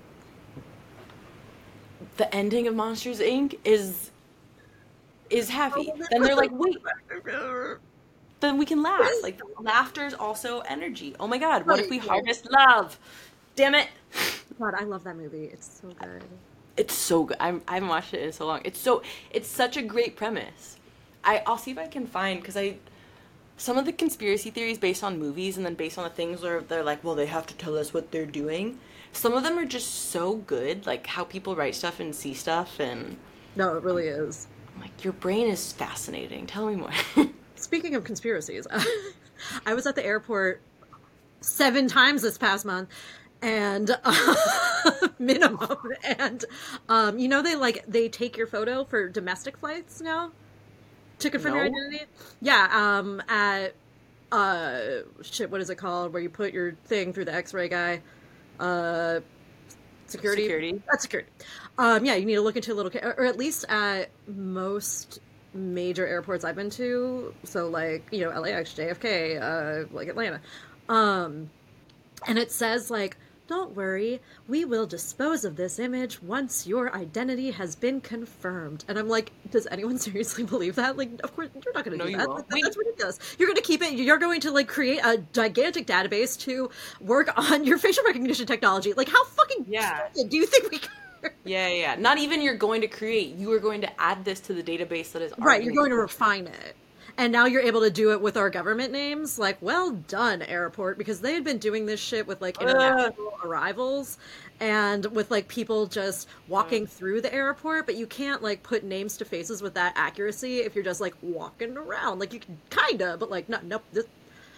the ending of Monsters Inc is is happy. Then they're like, wait, then we can laugh. Like laughter is also energy. Oh my god, what if Right. we harvest love? Damn it. God, I love that movie. It's so good. It's so good. I'm, I haven't watched it in so long. It's so it's such a great premise. I I'll see if I can find because I some of the conspiracy theories based on movies and then based on the things where they're like, well, they have to tell us what they're doing. Some of them are just so good, like how people write stuff and see stuff, and No, it really is. I'm like, your brain is fascinating. Tell me more. Speaking of conspiracies, I was at the airport seven times this past month, and uh, minimum. And um, you know they like they take your photo for domestic flights now to confirm your No identity. Yeah, um, at uh, shit, what is it called? Where you put your thing through the X-ray guy. Uh, security. security. That's security. Um, yeah, you need to look into a little, ca- or at least at most major airports I've been to. So like, you know, L A X, J F K, uh, like Atlanta. Um, and it says like, don't worry, we will dispose of this image once your identity has been confirmed. And I'm like, does anyone seriously believe that? Like, of course, you're not going to No, do you that. won't. Like, that- Wait. that's ridiculous. You're going to keep it. You're going to like create a gigantic database to work on your facial recognition technology. Like, how fucking Yeah. stupid do you think we? Yeah, yeah, yeah. Not even you're going to create. You are going to add this to the database that is Right, already you're going to refine it. And now you're able to do it with our government names. Like, well done, airport, because they had been doing this shit with like international arrivals and with like people just walking through the airport, but you can't like put names to faces with that accuracy if you're just like walking around. Like you can kinda, but like no, nope. This...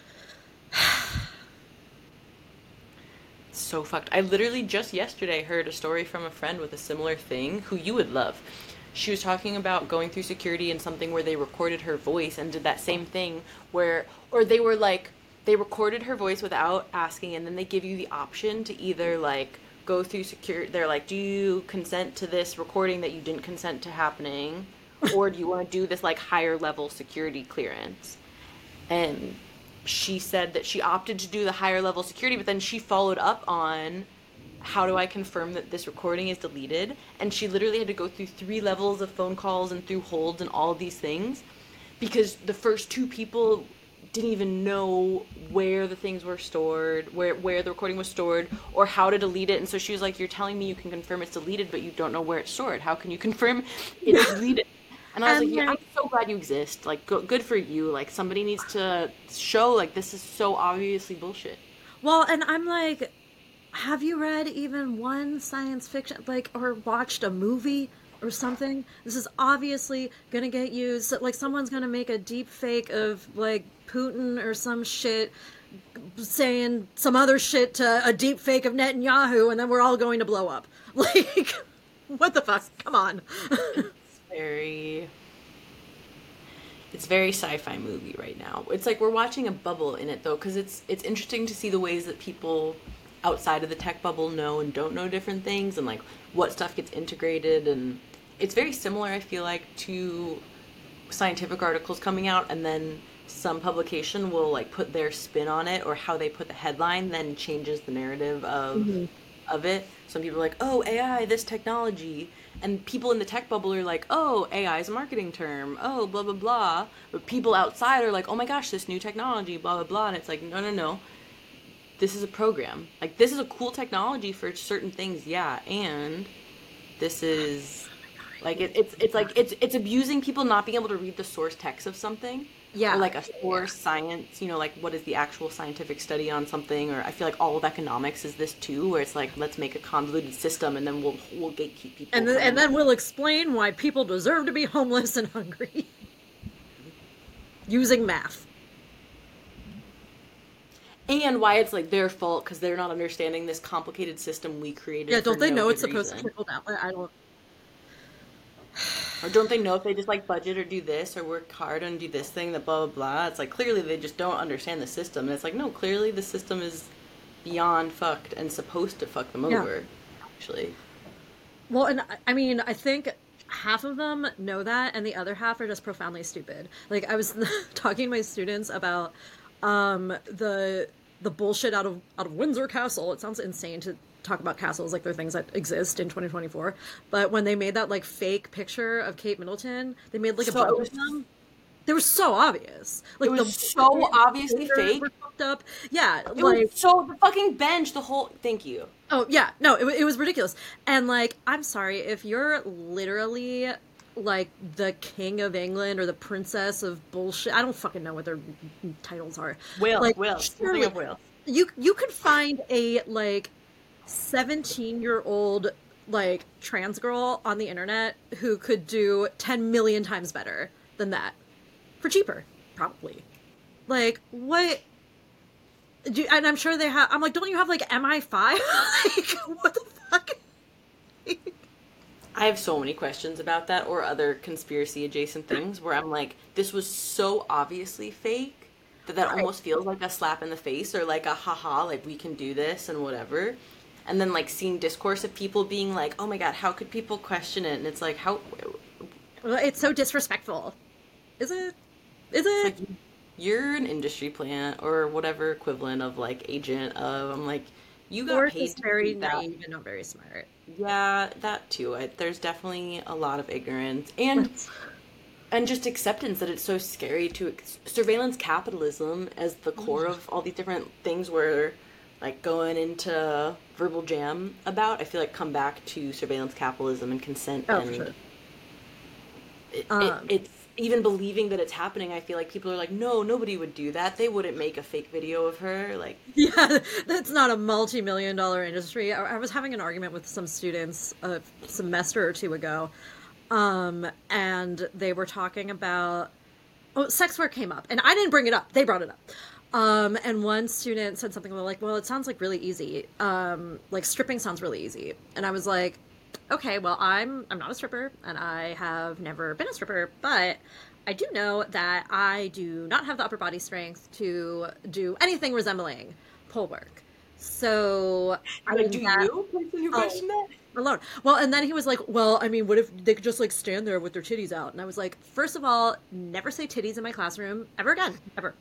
So fucked. I literally just yesterday heard a story from a friend with a similar thing who you would love. She was talking about going through security and something where they recorded her voice and did that same thing where, or they were like, they recorded her voice without asking and then they give you the option to either like go through security. They're like, do you consent to this recording that you didn't consent to happening? Or do you want to do this like higher level security clearance? And she said that she opted to do the higher level security, but then she followed up on how do I confirm that this recording is deleted? And she literally had to go through three levels of phone calls and through holds and all of these things because the first two people didn't even know where the things were stored, where where the recording was stored, or how to delete it. And so she was like, you're telling me you can confirm it's deleted, but you don't know where it's stored. How can you confirm it's deleted? And I was And like, yeah, I'm like, so glad you exist. Like, go- good for you. Like, somebody needs to show, like, this is so obviously bullshit. well, and I'm like, have you read even one science fiction, like, or watched a movie or something? This is obviously gonna get used. Like, someone's gonna make a deep fake of, like, Putin or some shit saying some other shit to a deep fake of Netanyahu, and then we're all going to blow up. Like, what the fuck? Come on. It's very... It's very sci-fi movie right now. It's like we're watching a bubble in it, though, because it's it's interesting to see the ways that people outside of the tech bubble know and don't know different things and like what stuff gets integrated, and it's very similar, I feel like, to scientific articles coming out and then some publication will like put their spin on it or how they put the headline then changes the narrative of of it. Some people are like, oh, A I, this technology, and people in the tech bubble are like, oh, A I is a marketing term, oh, blah blah blah, but people outside are like, oh my gosh, this new technology, blah blah blah, and it's like, no no no, this is a program. Like, this is a cool technology for certain things, yeah, and this is like it, it's it's like it's it's abusing people not being able to read the source text of something. Yeah. Or like a source science, you know, like what is the actual scientific study on something? Or I feel like all of economics is this too, where it's like, let's make a convoluted system and then we'll we'll gatekeep people. And then, from- and then we'll explain why people deserve to be homeless and hungry. Using math. and why it's like their fault because they're not understanding this complicated system we created. Yeah, don't for they no know good it's supposed reason. to trickle down? I don't... Or don't they know if they just like budget or do this or work hard and do this thing that blah blah blah? It's like clearly they just don't understand the system. And it's like, no, clearly the system is beyond fucked and supposed to fuck them Yeah. over, actually. Well, and I I mean, I think half of them know that, and the other half are just profoundly stupid. Like I was talking to my students about um, the the bullshit out of out of Windsor Castle. It sounds insane to talk about castles like they're things that exist in twenty twenty-four. But when they made that like fake picture of Kate Middleton, they made like a So it bunch was of them. They were so obvious. it Like the was so obviously fingers fake. were fucked up. Yeah, It was like so the fucking bench, the whole thank you. oh yeah, no, it, wa- it was ridiculous. And like, I'm sorry if you're literally like the king of England or the princess of bullshit. I don't fucking know what their titles are. Wales, Like, Wales, something surely of Wales. you you could find a like seventeen year old like trans girl on the internet who could do ten million times better than that for cheaper, probably. Like what? Do, and I'm sure they have. I'm like, don't you have like M I five? Like, what the fuck? I have so many questions about that or other conspiracy adjacent things where I'm like, this was so obviously fake that that Right. almost feels like a slap in the face or like a haha, like we can do this and whatever. And then like seeing discourse of people being like, oh my god, how could people question it? And it's like, how, Well, it's so disrespectful. Is it? Is it's it? like, you're an industry plant or whatever equivalent of like agent of, I'm like, you got Or it's paid just to very do that. naive and not very smart. Yeah, that too. I, there's definitely a lot of ignorance and and just acceptance that it's so scary to ex- surveillance capitalism as the core of all these different things we're like going into verbal jam about. I feel like come back to surveillance capitalism and consent Oh, for and sure. it, it, Um, it's even believing that it's happening. I feel like people are like, no, nobody would do that. They wouldn't make a fake video of her. Like, Yeah, that's not a multi-million dollar industry. I, I was having an argument with some students a semester or two ago, um, and they were talking about oh, sex work came up, and I didn't bring it up. They brought it up. Um, and one student said something like, "Well, it sounds like really easy. Um, like stripping sounds really easy." And I was like, "Okay, well, I'm I'm not a stripper, and I have never been a stripper, but I do know that I do not have the upper body strength to do anything resembling pole work. So I like mean, do that you? Person who oh, questioned that? alone. Well, and then he was like, "Well, I mean, what if they could just like stand there with their titties out?" And I was like, first of all, never say titties in my classroom ever again, ever."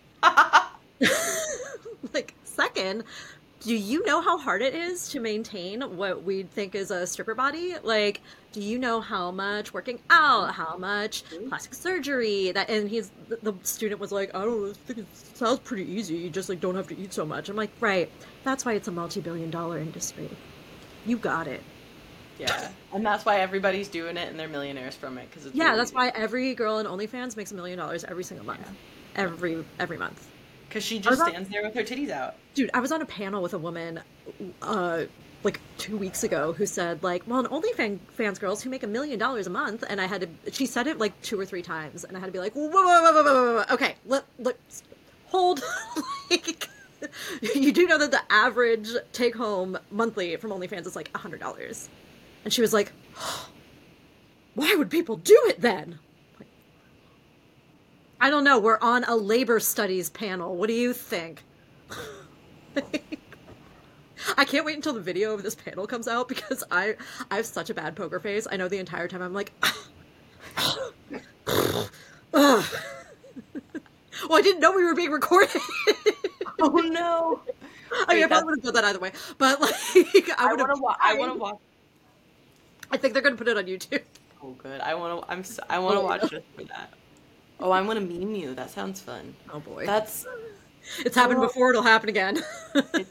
Like, second, do you know how hard it is to maintain what we think is a stripper body? Like, do you know how much working out, how much plastic surgery that? And he's the, the student was like, "I don't know, I think it sounds pretty easy. You just like don't have to eat so much." I'm like, right. That's why it's a multi-billion-dollar industry. You got it. Yeah, and that's why everybody's doing it and they're millionaires from it because it's Yeah, really that's why every girl in OnlyFans makes a million dollars every single month. Every every month. because she I just was on, stands there with her titties out. dude, I was on a panel with a woman uh like two weeks ago who said like, well, an OnlyFans fans girls who make a million dollars a month, and I had to she said it like two or three times, and I had to be like, whoa, whoa, whoa, whoa, whoa, whoa, whoa. Okay, let let hold. Like, you do know that the average take home monthly from OnlyFans is like a hundred dollars, and she was like, why would people do it then? I don't know. We're on a labor studies panel. What do you think? I can't wait until the video of this panel comes out because I I have such a bad poker face. I know the entire time I'm like, ugh. Well, I didn't know we were being recorded. Oh no! I mean, Wait, I probably that's, would have done that either way, but like, I I would want have. to watch. I want to watch. I think they're gonna put it on YouTube. Oh, good. I want to. I'm. So, I want to Oh, watch yeah. this for that. Oh, I'm gonna meme you. That sounds fun. Oh boy, That's. it's happened Oh, before. It'll happen again. it's,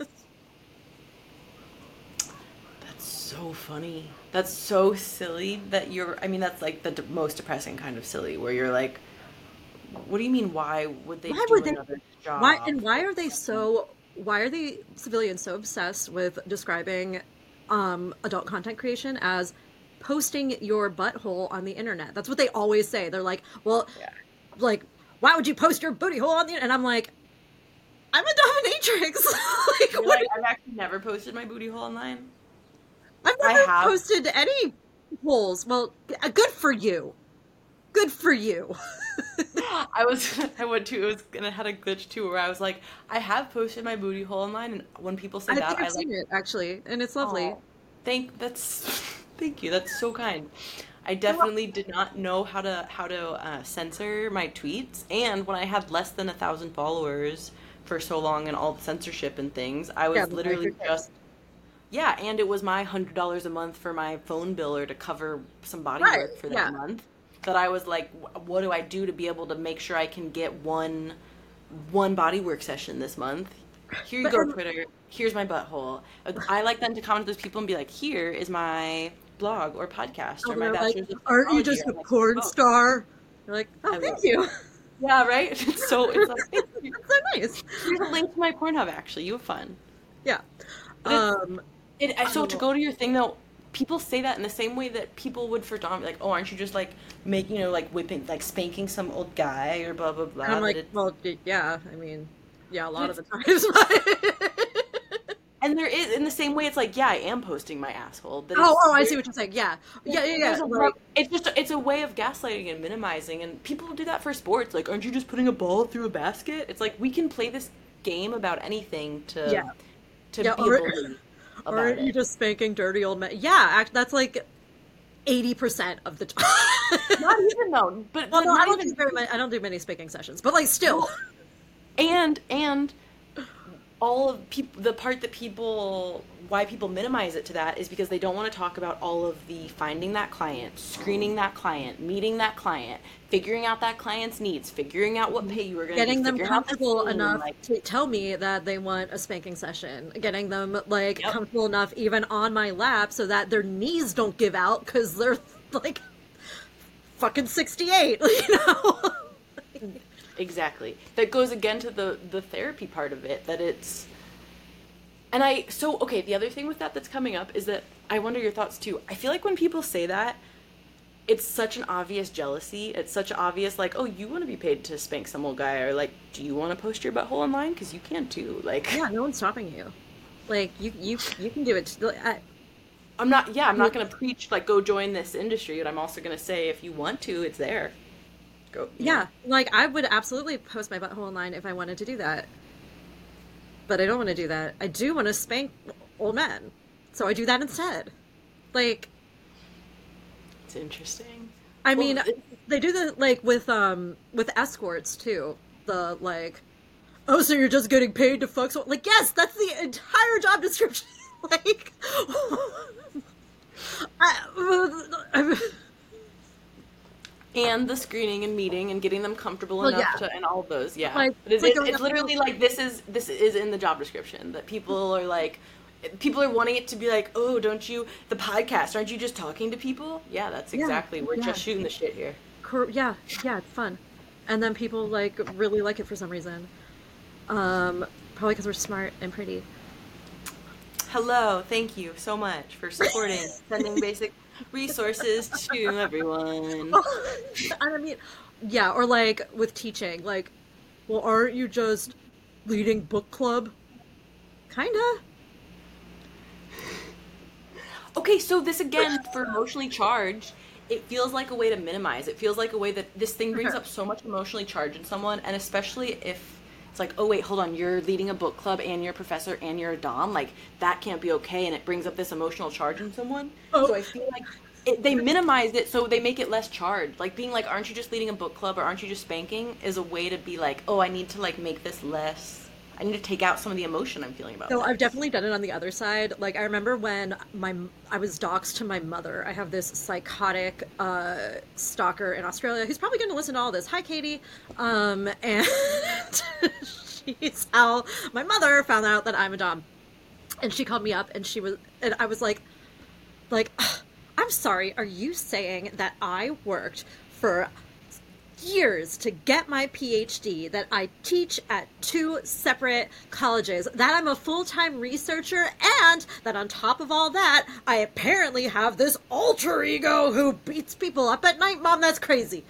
that's so funny. That's so silly that you're. I mean, that's like the d- most depressing kind of silly, where you're like, what do you mean? Why would they Why do would they? another Why job? and why are they so? Why are they civilians so obsessed with describing um, adult content creation as posting your butthole on the internet? That's what they always say. They're like, well, Yeah. like, why would you post your booty hole on the? And I'm like, I'm a dominatrix. Like, You're what? like, I've actually never posted my booty hole online. I've I never have. posted any holes. Well, uh, good for you. Good for you. I was I went to it was and it had a glitch too where I was like, I have posted my booty hole online, and when people say I think that, I've I like, seen it actually, and it's lovely. oh, thank that's thank you. That's so kind. I You're welcome. definitely did not know how to how to uh, censor my tweets, and when I had less than a thousand followers for so long and all the censorship and things, I Yeah, was but like, who literally cares? just yeah, and it was my hundred dollars a month for my phone bill or to cover some body Right. work for that Yeah. month. That I was like, "Wh- what do I do to be able to make sure I can get one one body work session this month? Here you But go, and Twitter. Here's my butthole." Uh, I like them to comment to those people and be like, here is my blog or podcast oh, or my they're like, bachelor's of "Aren't you psychology. just I a like porn both. star?" You're like, "Oh, I thank love it. you." Yeah, right? It's so it's like, thank you. That's so nice. Here's a link to my Pornhub actually. You have fun. Yeah. But it's Um. It, I- so to Oh, go to your thing though, people say that in the same way that people would for Dom, like, oh, aren't you just like making, you know, like whipping, like spanking some old guy or blah blah and I'm blah. That like, it, well, y- yeah. I mean, yeah, a but lot of it's the times. and there is in the same way it's like, yeah, I am posting my asshole, but Oh, it's oh, I see there. what you're saying. Yeah, There's, yeah, yeah, yeah. there's a Like, lev- it's just it's a way of gaslighting and minimizing, and people do that for sports. Like, aren't you just putting a ball through a basket? It's like we can play this game about anything yeah, to to yeah. be a Or, bully or about aren't you it. just spanking dirty old men? Yeah, act, that's like eighty percent of the time. Not even though, but Well, but no, I not don't do even very many. I don't do many spanking sessions, but like, still. well, and and all of people the part that people why people minimize it to that is because they don't want to talk about all of the finding that client, screening that client, meeting that client, figuring out that client's needs, figuring out what pay you were going to do, Getting them figuring out the comfortable scene, enough like to tell me that they want a spanking session, getting them like yep, comfortable enough even on my lap so that their knees don't give out because they're like fucking sixty-eight, you know? exactly. That goes again to the the therapy part of it, that it's and I so okay, the other thing with that that's coming up is that I wonder your thoughts too. I feel like when people say that, it's such an obvious jealousy. It's such an obvious like, oh, you want to be paid to spank some old guy, or like, do you want to post your butthole online? Because you can too. Like, Yeah, no one's stopping you. Like you, you, you can do it. Like, I, I'm not. Yeah, I'm not gonna preach like go join this industry, but I'm also gonna say if you want to, it's there. Go. You know. yeah, like I would absolutely post my butthole online if I wanted to do that, but I don't want to do that. I do want to spank old men, so I do that instead. Like, It's interesting. I Well, mean, it, they do the like with um with escorts too. The like, oh, so you're just getting paid to fuck? So like, yes, that's the entire job description. Like, I, and the screening and meeting and getting them comfortable well, enough yeah, to and all of those, yeah. like But it's it like is going it's up to literally like this is this is in the job description that people are like people are wanting it to be like, oh, don't you the podcast, aren't you just talking to people? Yeah, that's yeah, exactly, we're yeah, just shooting the shit here. cor- yeah, yeah, it's fun, and then people like really like it for some reason. Um, probably because we're smart and pretty. Hello, thank you so much for supporting, sending basic resources to everyone. And I mean, yeah, or like with teaching, like, well, aren't you just leading book club? Kinda. Okay, so this again for emotionally charged, it feels like a way to minimize. It feels like a way that this thing For brings sure. up so much emotionally charged in someone, and especially if it's like, oh wait, hold on, you're leading a book club and you're a professor and you're a dom, like that can't be okay, and it brings up this emotional charge in someone. So Oh, I feel like it, they minimize it so they make it less charged. Like being like, aren't you just leading a book club or aren't you just spanking is a way to be like, oh, I need to like make this less. I need to take out some of the emotion I'm feeling about so I've this. definitely done it on the other side. Like I remember when my I was doxxed to my mother. I have this psychotic uh, stalker in Australia who's probably going to listen to all this. Hi, Katie. Um, and she's how my mother found out that I'm a dom, and she called me up and she was and I was like, like, I'm sorry. Are you saying that I worked for years to get my PhD, that I teach at two separate colleges, that I'm a full-time researcher, and that on top of all that, I apparently have this alter ego who beats people up at night? Mom, that's crazy.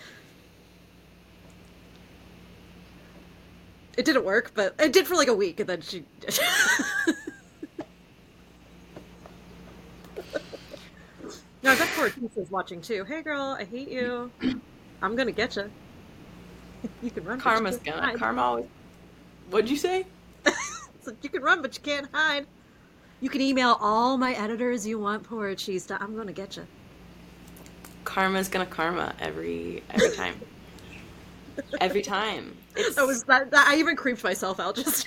It didn't work, but it did for like a week, and then she... No, I've got poor Tisa's watching too. Hey, girl, I hate you. I'm gonna get you. You can run, but you Karma's can't gonna. hide. Karma always. What'd you say? So you can run, but you can't hide. You can email all my editors you want, poor Chista. I'm gonna get you. Karma's gonna karma every every time. Every time. It's. That was that, that. I even creeped myself out just.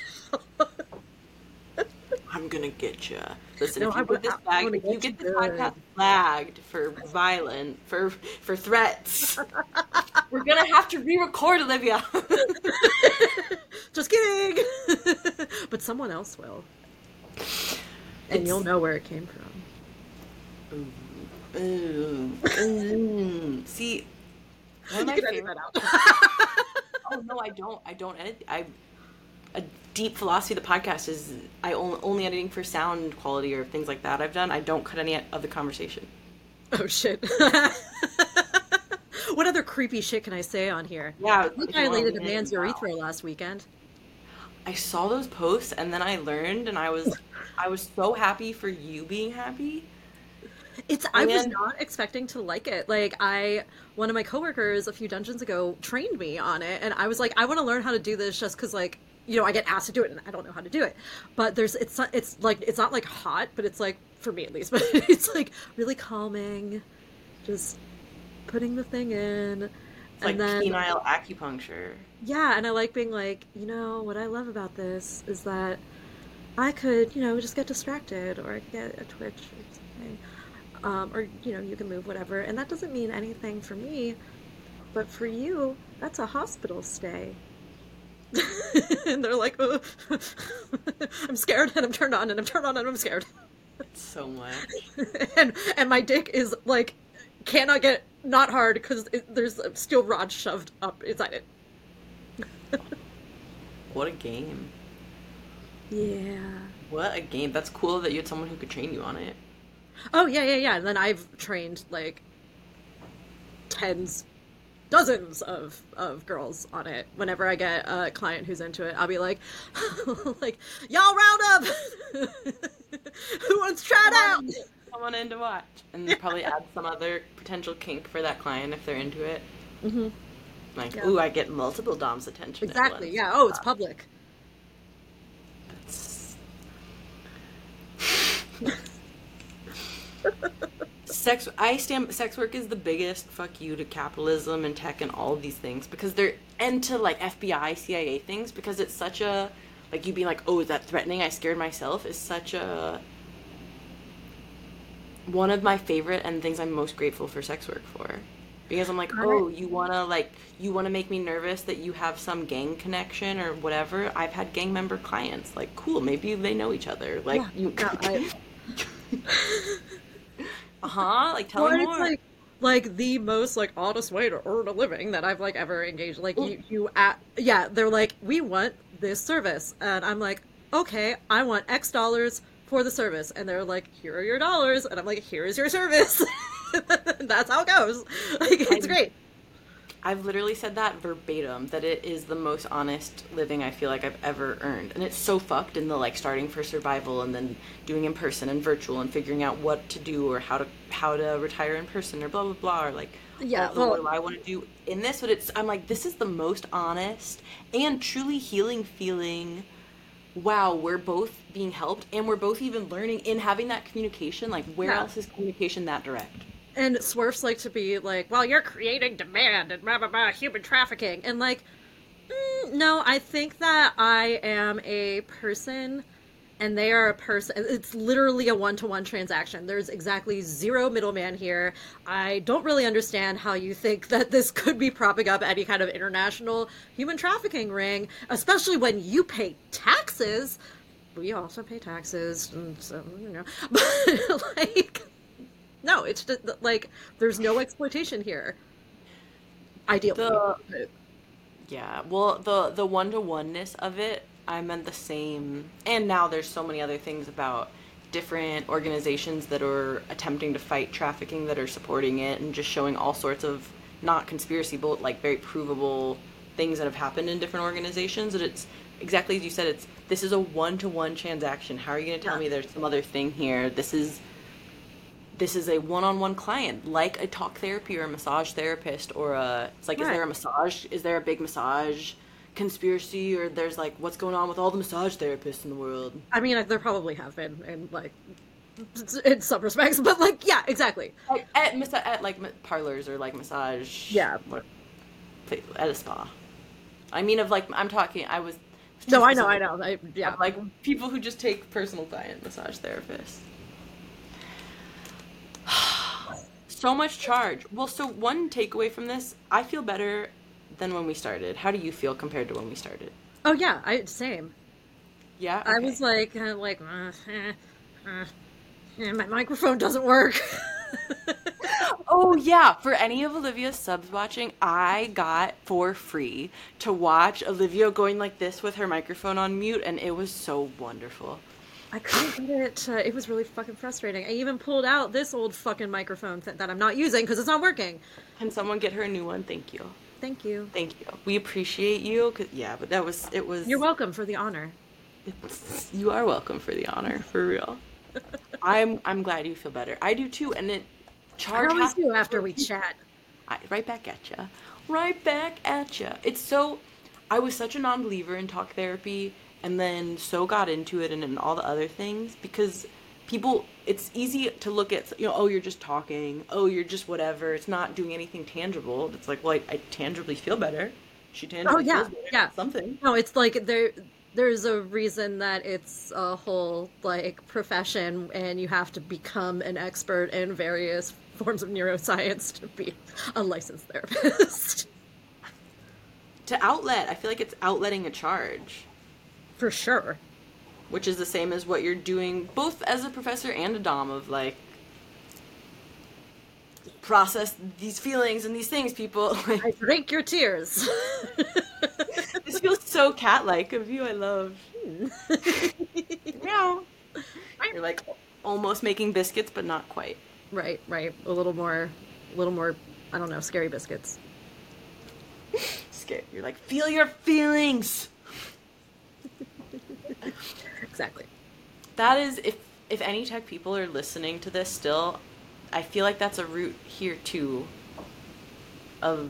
I'm gonna get you. Listen, No, if you I, get this I, I flag, want to if you get you get this good. podcast flagged for violent, for for threats, we're gonna have to re-record, Olivia. Just kidding. But someone else will, and It's- you'll know where it came from. Ooh, ooh, ooh. See, one of my You can edit favorite. that out. Oh no, I don't. I don't edit. I a deep philosophy of the podcast is I only only editing for sound quality or things like that. I've done. I don't cut any of the conversation. Oh shit. What other creepy shit can I say on here? Yeah, You if you wanna dilated a lean in, man's wow. urethra last weekend. I saw those posts and then I learned and I was I was so happy for you being happy. It's I was And not expecting to like it. Like I one of my coworkers a few dungeons ago trained me on it and I was like I want to learn how to do this just cuz like you know I get asked to do it and I don't know how to do it. But there's it's not, it's like it's not like hot, but it's like for me at least, but it's like really calming. Just putting the thing in it's like and then penile acupuncture. yeah, and I like being like, you know, what I love about this is that I could, you know, just get distracted or I could get a twitch or something. Um, or, you know, you can move whatever. And that doesn't mean anything for me, but for you, that's a hospital stay. And they're like, oh, I'm scared and I'm turned on and I'm turned on and I'm scared. So much. and and my dick is like cannot get not hard because there's a steel rod shoved up inside it. What a game. Yeah. What a game. That's cool that you had someone who could train you on it. Oh yeah, yeah, yeah. And then I've trained like tens, dozens of of girls on it. Whenever I get a client who's into it, I'll be like, like y'all round up. Who wants to try it out? Someone, someone in to watch. And you probably add some other potential kink for that client if they're into it. Mm-hmm. Like, Yeah. ooh, I get multiple Dom's attention at Exactly. once. Yeah. Oh, it's public. That's... sex I stand sex work is the biggest fuck you to capitalism and tech and all of these things because they're and to like F B I, C I A things because it's such a like you being like, oh, is that threatening? I scared myself is such a one of my favorite and things I'm most grateful for sex work for. Because I'm like, oh, you wanna like you wanna make me nervous that you have some gang connection or whatever. I've had gang member clients. Like, cool, maybe they know each other. Like Yeah. you No, I- Uh-huh. Like tell Well, me and more. it's like like the most like honest way to earn a living that I've like ever engaged. Like you, you at yeah, they're like, we want this service, and I'm like, okay, I want X dollars for the service, and they're like, here are your dollars, and I'm like, here is your service. That's how it goes. Like it's I- great. I've literally said that verbatim, that it is the most honest living I feel like I've ever earned. And it's so fucked in the like starting for survival and then doing in person and virtual and figuring out what to do or how to how to retire in person or blah blah blah or like Yeah, all the well- what do I want to do in this, but it's I'm like, this is the most honest and truly healing feeling. Wow, we're both being helped and we're both even learning in having that communication. Like where Yeah. else is communication that direct? And Swerfs like to be like, well, you're creating demand and blah, blah, blah, human trafficking. And like, mm, no, I think that I am a person and they are a person. It's literally a one-to-one transaction. There's exactly zero middleman here. I don't really understand how you think that this could be propping up any kind of international human trafficking ring, especially when you pay taxes. We also pay taxes, and so, you know, but like... No, it's just like there's no exploitation here. Ideally, The Yeah, well, the the one to oneness of it, I meant the same. And now there's so many other things about different organizations that are attempting to fight trafficking that are supporting it and just showing all sorts of not conspiracy, but like very provable things that have happened in different organizations. That it's exactly as you said. It's this is a one to one transaction. How are you going to tell Yeah. me there's some other thing here? This is this is a one-on-one client, like a talk therapy or a massage therapist, or a, it's like, right. Is there a massage, is there a big massage conspiracy, or there's like, what's going on with all the massage therapists in the world? I mean, there probably have been, and like, in some respects, but like, yeah, exactly. Like at, at like parlors or like massage. Yeah. What, at a spa. I mean, of like, I'm talking, I was. No, I know, I know. I, yeah. Like people who just take personal client massage therapists. So much charge. Well, so one takeaway from this, I feel better than when we started. How do you feel compared to when we started? Oh yeah, I same. Yeah, okay. I was like, uh, like, uh, uh, uh, my microphone doesn't work. Oh yeah, for any of Olivia's subs watching, I got for free to watch Olivia going like this with her microphone on mute, and it was so wonderful. I couldn't get it. Uh, it was really fucking frustrating. I even pulled out this old fucking microphone th- that I'm not using because it's not working. Can someone get her a new one? Thank you. Thank you. Thank you. We appreciate you. Cause, yeah, but that was, it was... You're welcome for the honor. It's, you are welcome for the honor, for real. I'm I'm glad you feel better. I do too, and it... Charge I always do after we chat. I, right back at ya. Right back at ya. It's so... I was such a non-believer in talk therapy, and then so got into it and in all the other things, because people... It's easy to look at, you know, oh, you're just talking. Oh, you're just whatever. It's not doing anything tangible. It's like, well, I, I tangibly feel better. She tangibly oh, yeah, feels better. Yeah. Something. No, it's like there... There's a reason that it's a whole, like, profession, and you have to become an expert in various forms of neuroscience to be a licensed therapist. To outlet. I feel like it's outletting a charge. For sure. Which is the same as what you're doing, both as a professor and a dom, of, like, process these feelings and these things, people. I drink your tears. This feels so cat-like of you. I love. Meow. You're like almost making biscuits, but not quite. Right, right. A little more, a little more. I don't know. Scary biscuits. Scary. You're like, feel your feelings. Exactly. That is, if if any tech people are listening to this still, I feel like that's a root here too. Of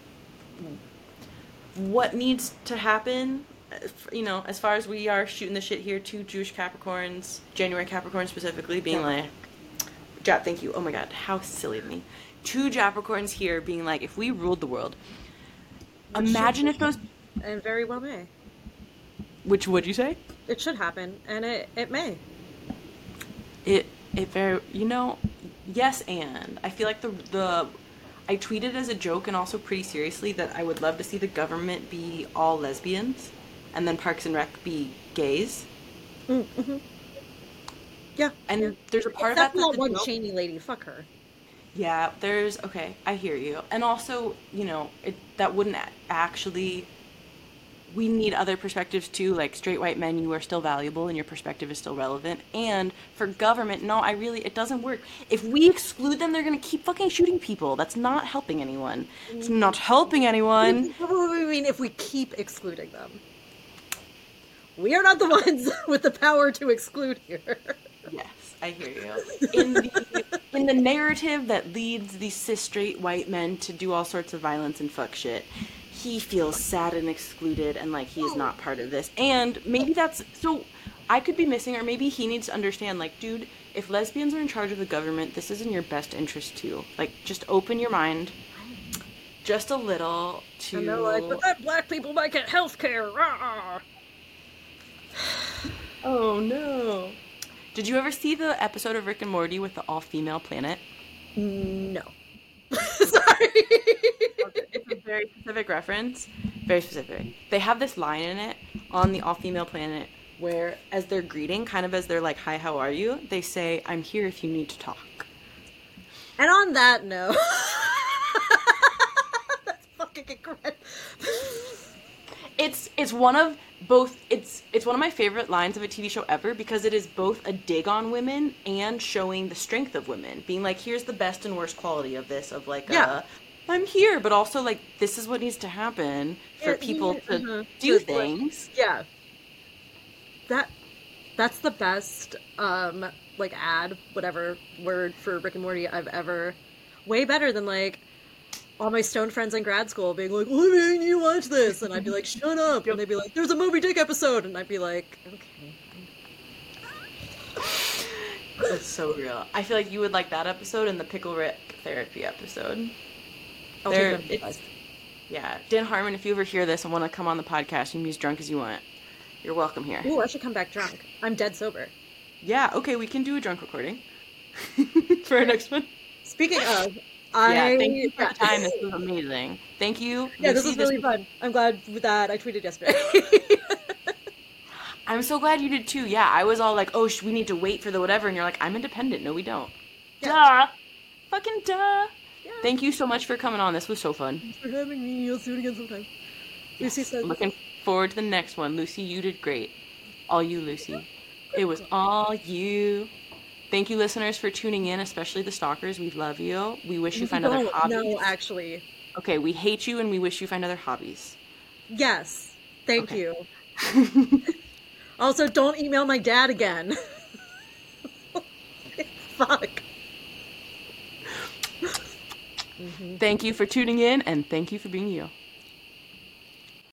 what needs to happen, you know, as far as we are shooting the shit here, two Jewish Capricorns, January Capricorn specifically, being yeah. like, Jap, thank you, oh my god, how silly of me. Two Capricorns here being like, if we ruled the world, which imagine if those... And very well may. Which would you say? It should happen, and it, it may. It, it very, you know, yes and. I feel like the the... I tweeted as a joke and also pretty seriously that I would love to see the government be all lesbians and then Parks and Rec be gays. Mm-hmm. Yeah. And yeah. there's a part Except of that that one joke. Cheney lady, fuck her. Yeah, there's, okay, I hear you. And also, you know, it that wouldn't actually... We need other perspectives too, like straight white men, you are still valuable and your perspective is still relevant. And for government, no, I really, it doesn't work. If we exclude them, they're going to keep fucking shooting people. That's not helping anyone. It's not helping anyone. What do we mean if we keep excluding them? We are not the ones with the power to exclude here. Yes, I hear you. In the, in the narrative that leads these cis straight white men to do all sorts of violence and fuck shit, he feels sad and excluded and like he is not part of this. And maybe that's, so I could be missing, or maybe he needs to understand, like, dude, if lesbians are in charge of the government, this is in your best interest too. Like, just open your mind just a little to... And they're like, but that black people might get health care. Oh no. Did you ever see the episode of Rick and Morty with the all-female planet? No. Sorry. It's a very specific reference. Very specific. They have this line in it on the all-female planet where, as they're greeting, kind of as they're like, hi, how are you? They say, I'm here if you need to talk. And on that note... That's fucking incredible. It's it's one of both it's it's one of my favorite lines of a T V show ever, because it is both a dig on women and showing the strength of women, being like, here's the best and worst quality of this, of like yeah. uh, I'm here, but also like this is what needs to happen for yeah, people yeah, to uh-huh. do Just things. Like, yeah. That That's the best, um, like ad, whatever word for Rick and Morty I've ever. Way better than like all my stone friends in grad school being like, "Olivia, you need to watch this," and I'd be like, "Shut up," and they'd be like, "There's a Moby Dick episode," and I'd be like, "Okay." That's so real. I feel like you would like that episode and the Pickle Rick therapy episode. I'll They're, take them. it's, yeah, Dan Harmon, if you ever hear this and want to come on the podcast, you can be as drunk as you want. You're welcome here. Ooh, I should come back drunk. I'm dead sober. Yeah, okay, we can do a drunk recording for our next one. Speaking of, I Yeah, thank you for your time. This was amazing. Thank you. Yeah, this Lucy, was really this... fun. I'm glad that I tweeted yesterday. I'm so glad you did too. Yeah, I was all like, oh, sh- we need to wait for the whatever. And you're like, I'm independent. No, we don't. Yeah. Duh. Fucking duh. Yeah. Thank you so much for coming on. This was so fun. Thanks for having me. I'll do it again sometime. Yes. Lucy said. Looking forward to the next one. Lucy, you did great. All you, Lucy. It was all you. Thank you, listeners, for tuning in, especially the stalkers. We love you. We wish you find other No, hobbies. no, actually. Okay, we hate you and we wish you find other hobbies. Yes. Thank Okay. you. Also, don't email my dad again. Fuck. Thank you for tuning in, and thank you for being you.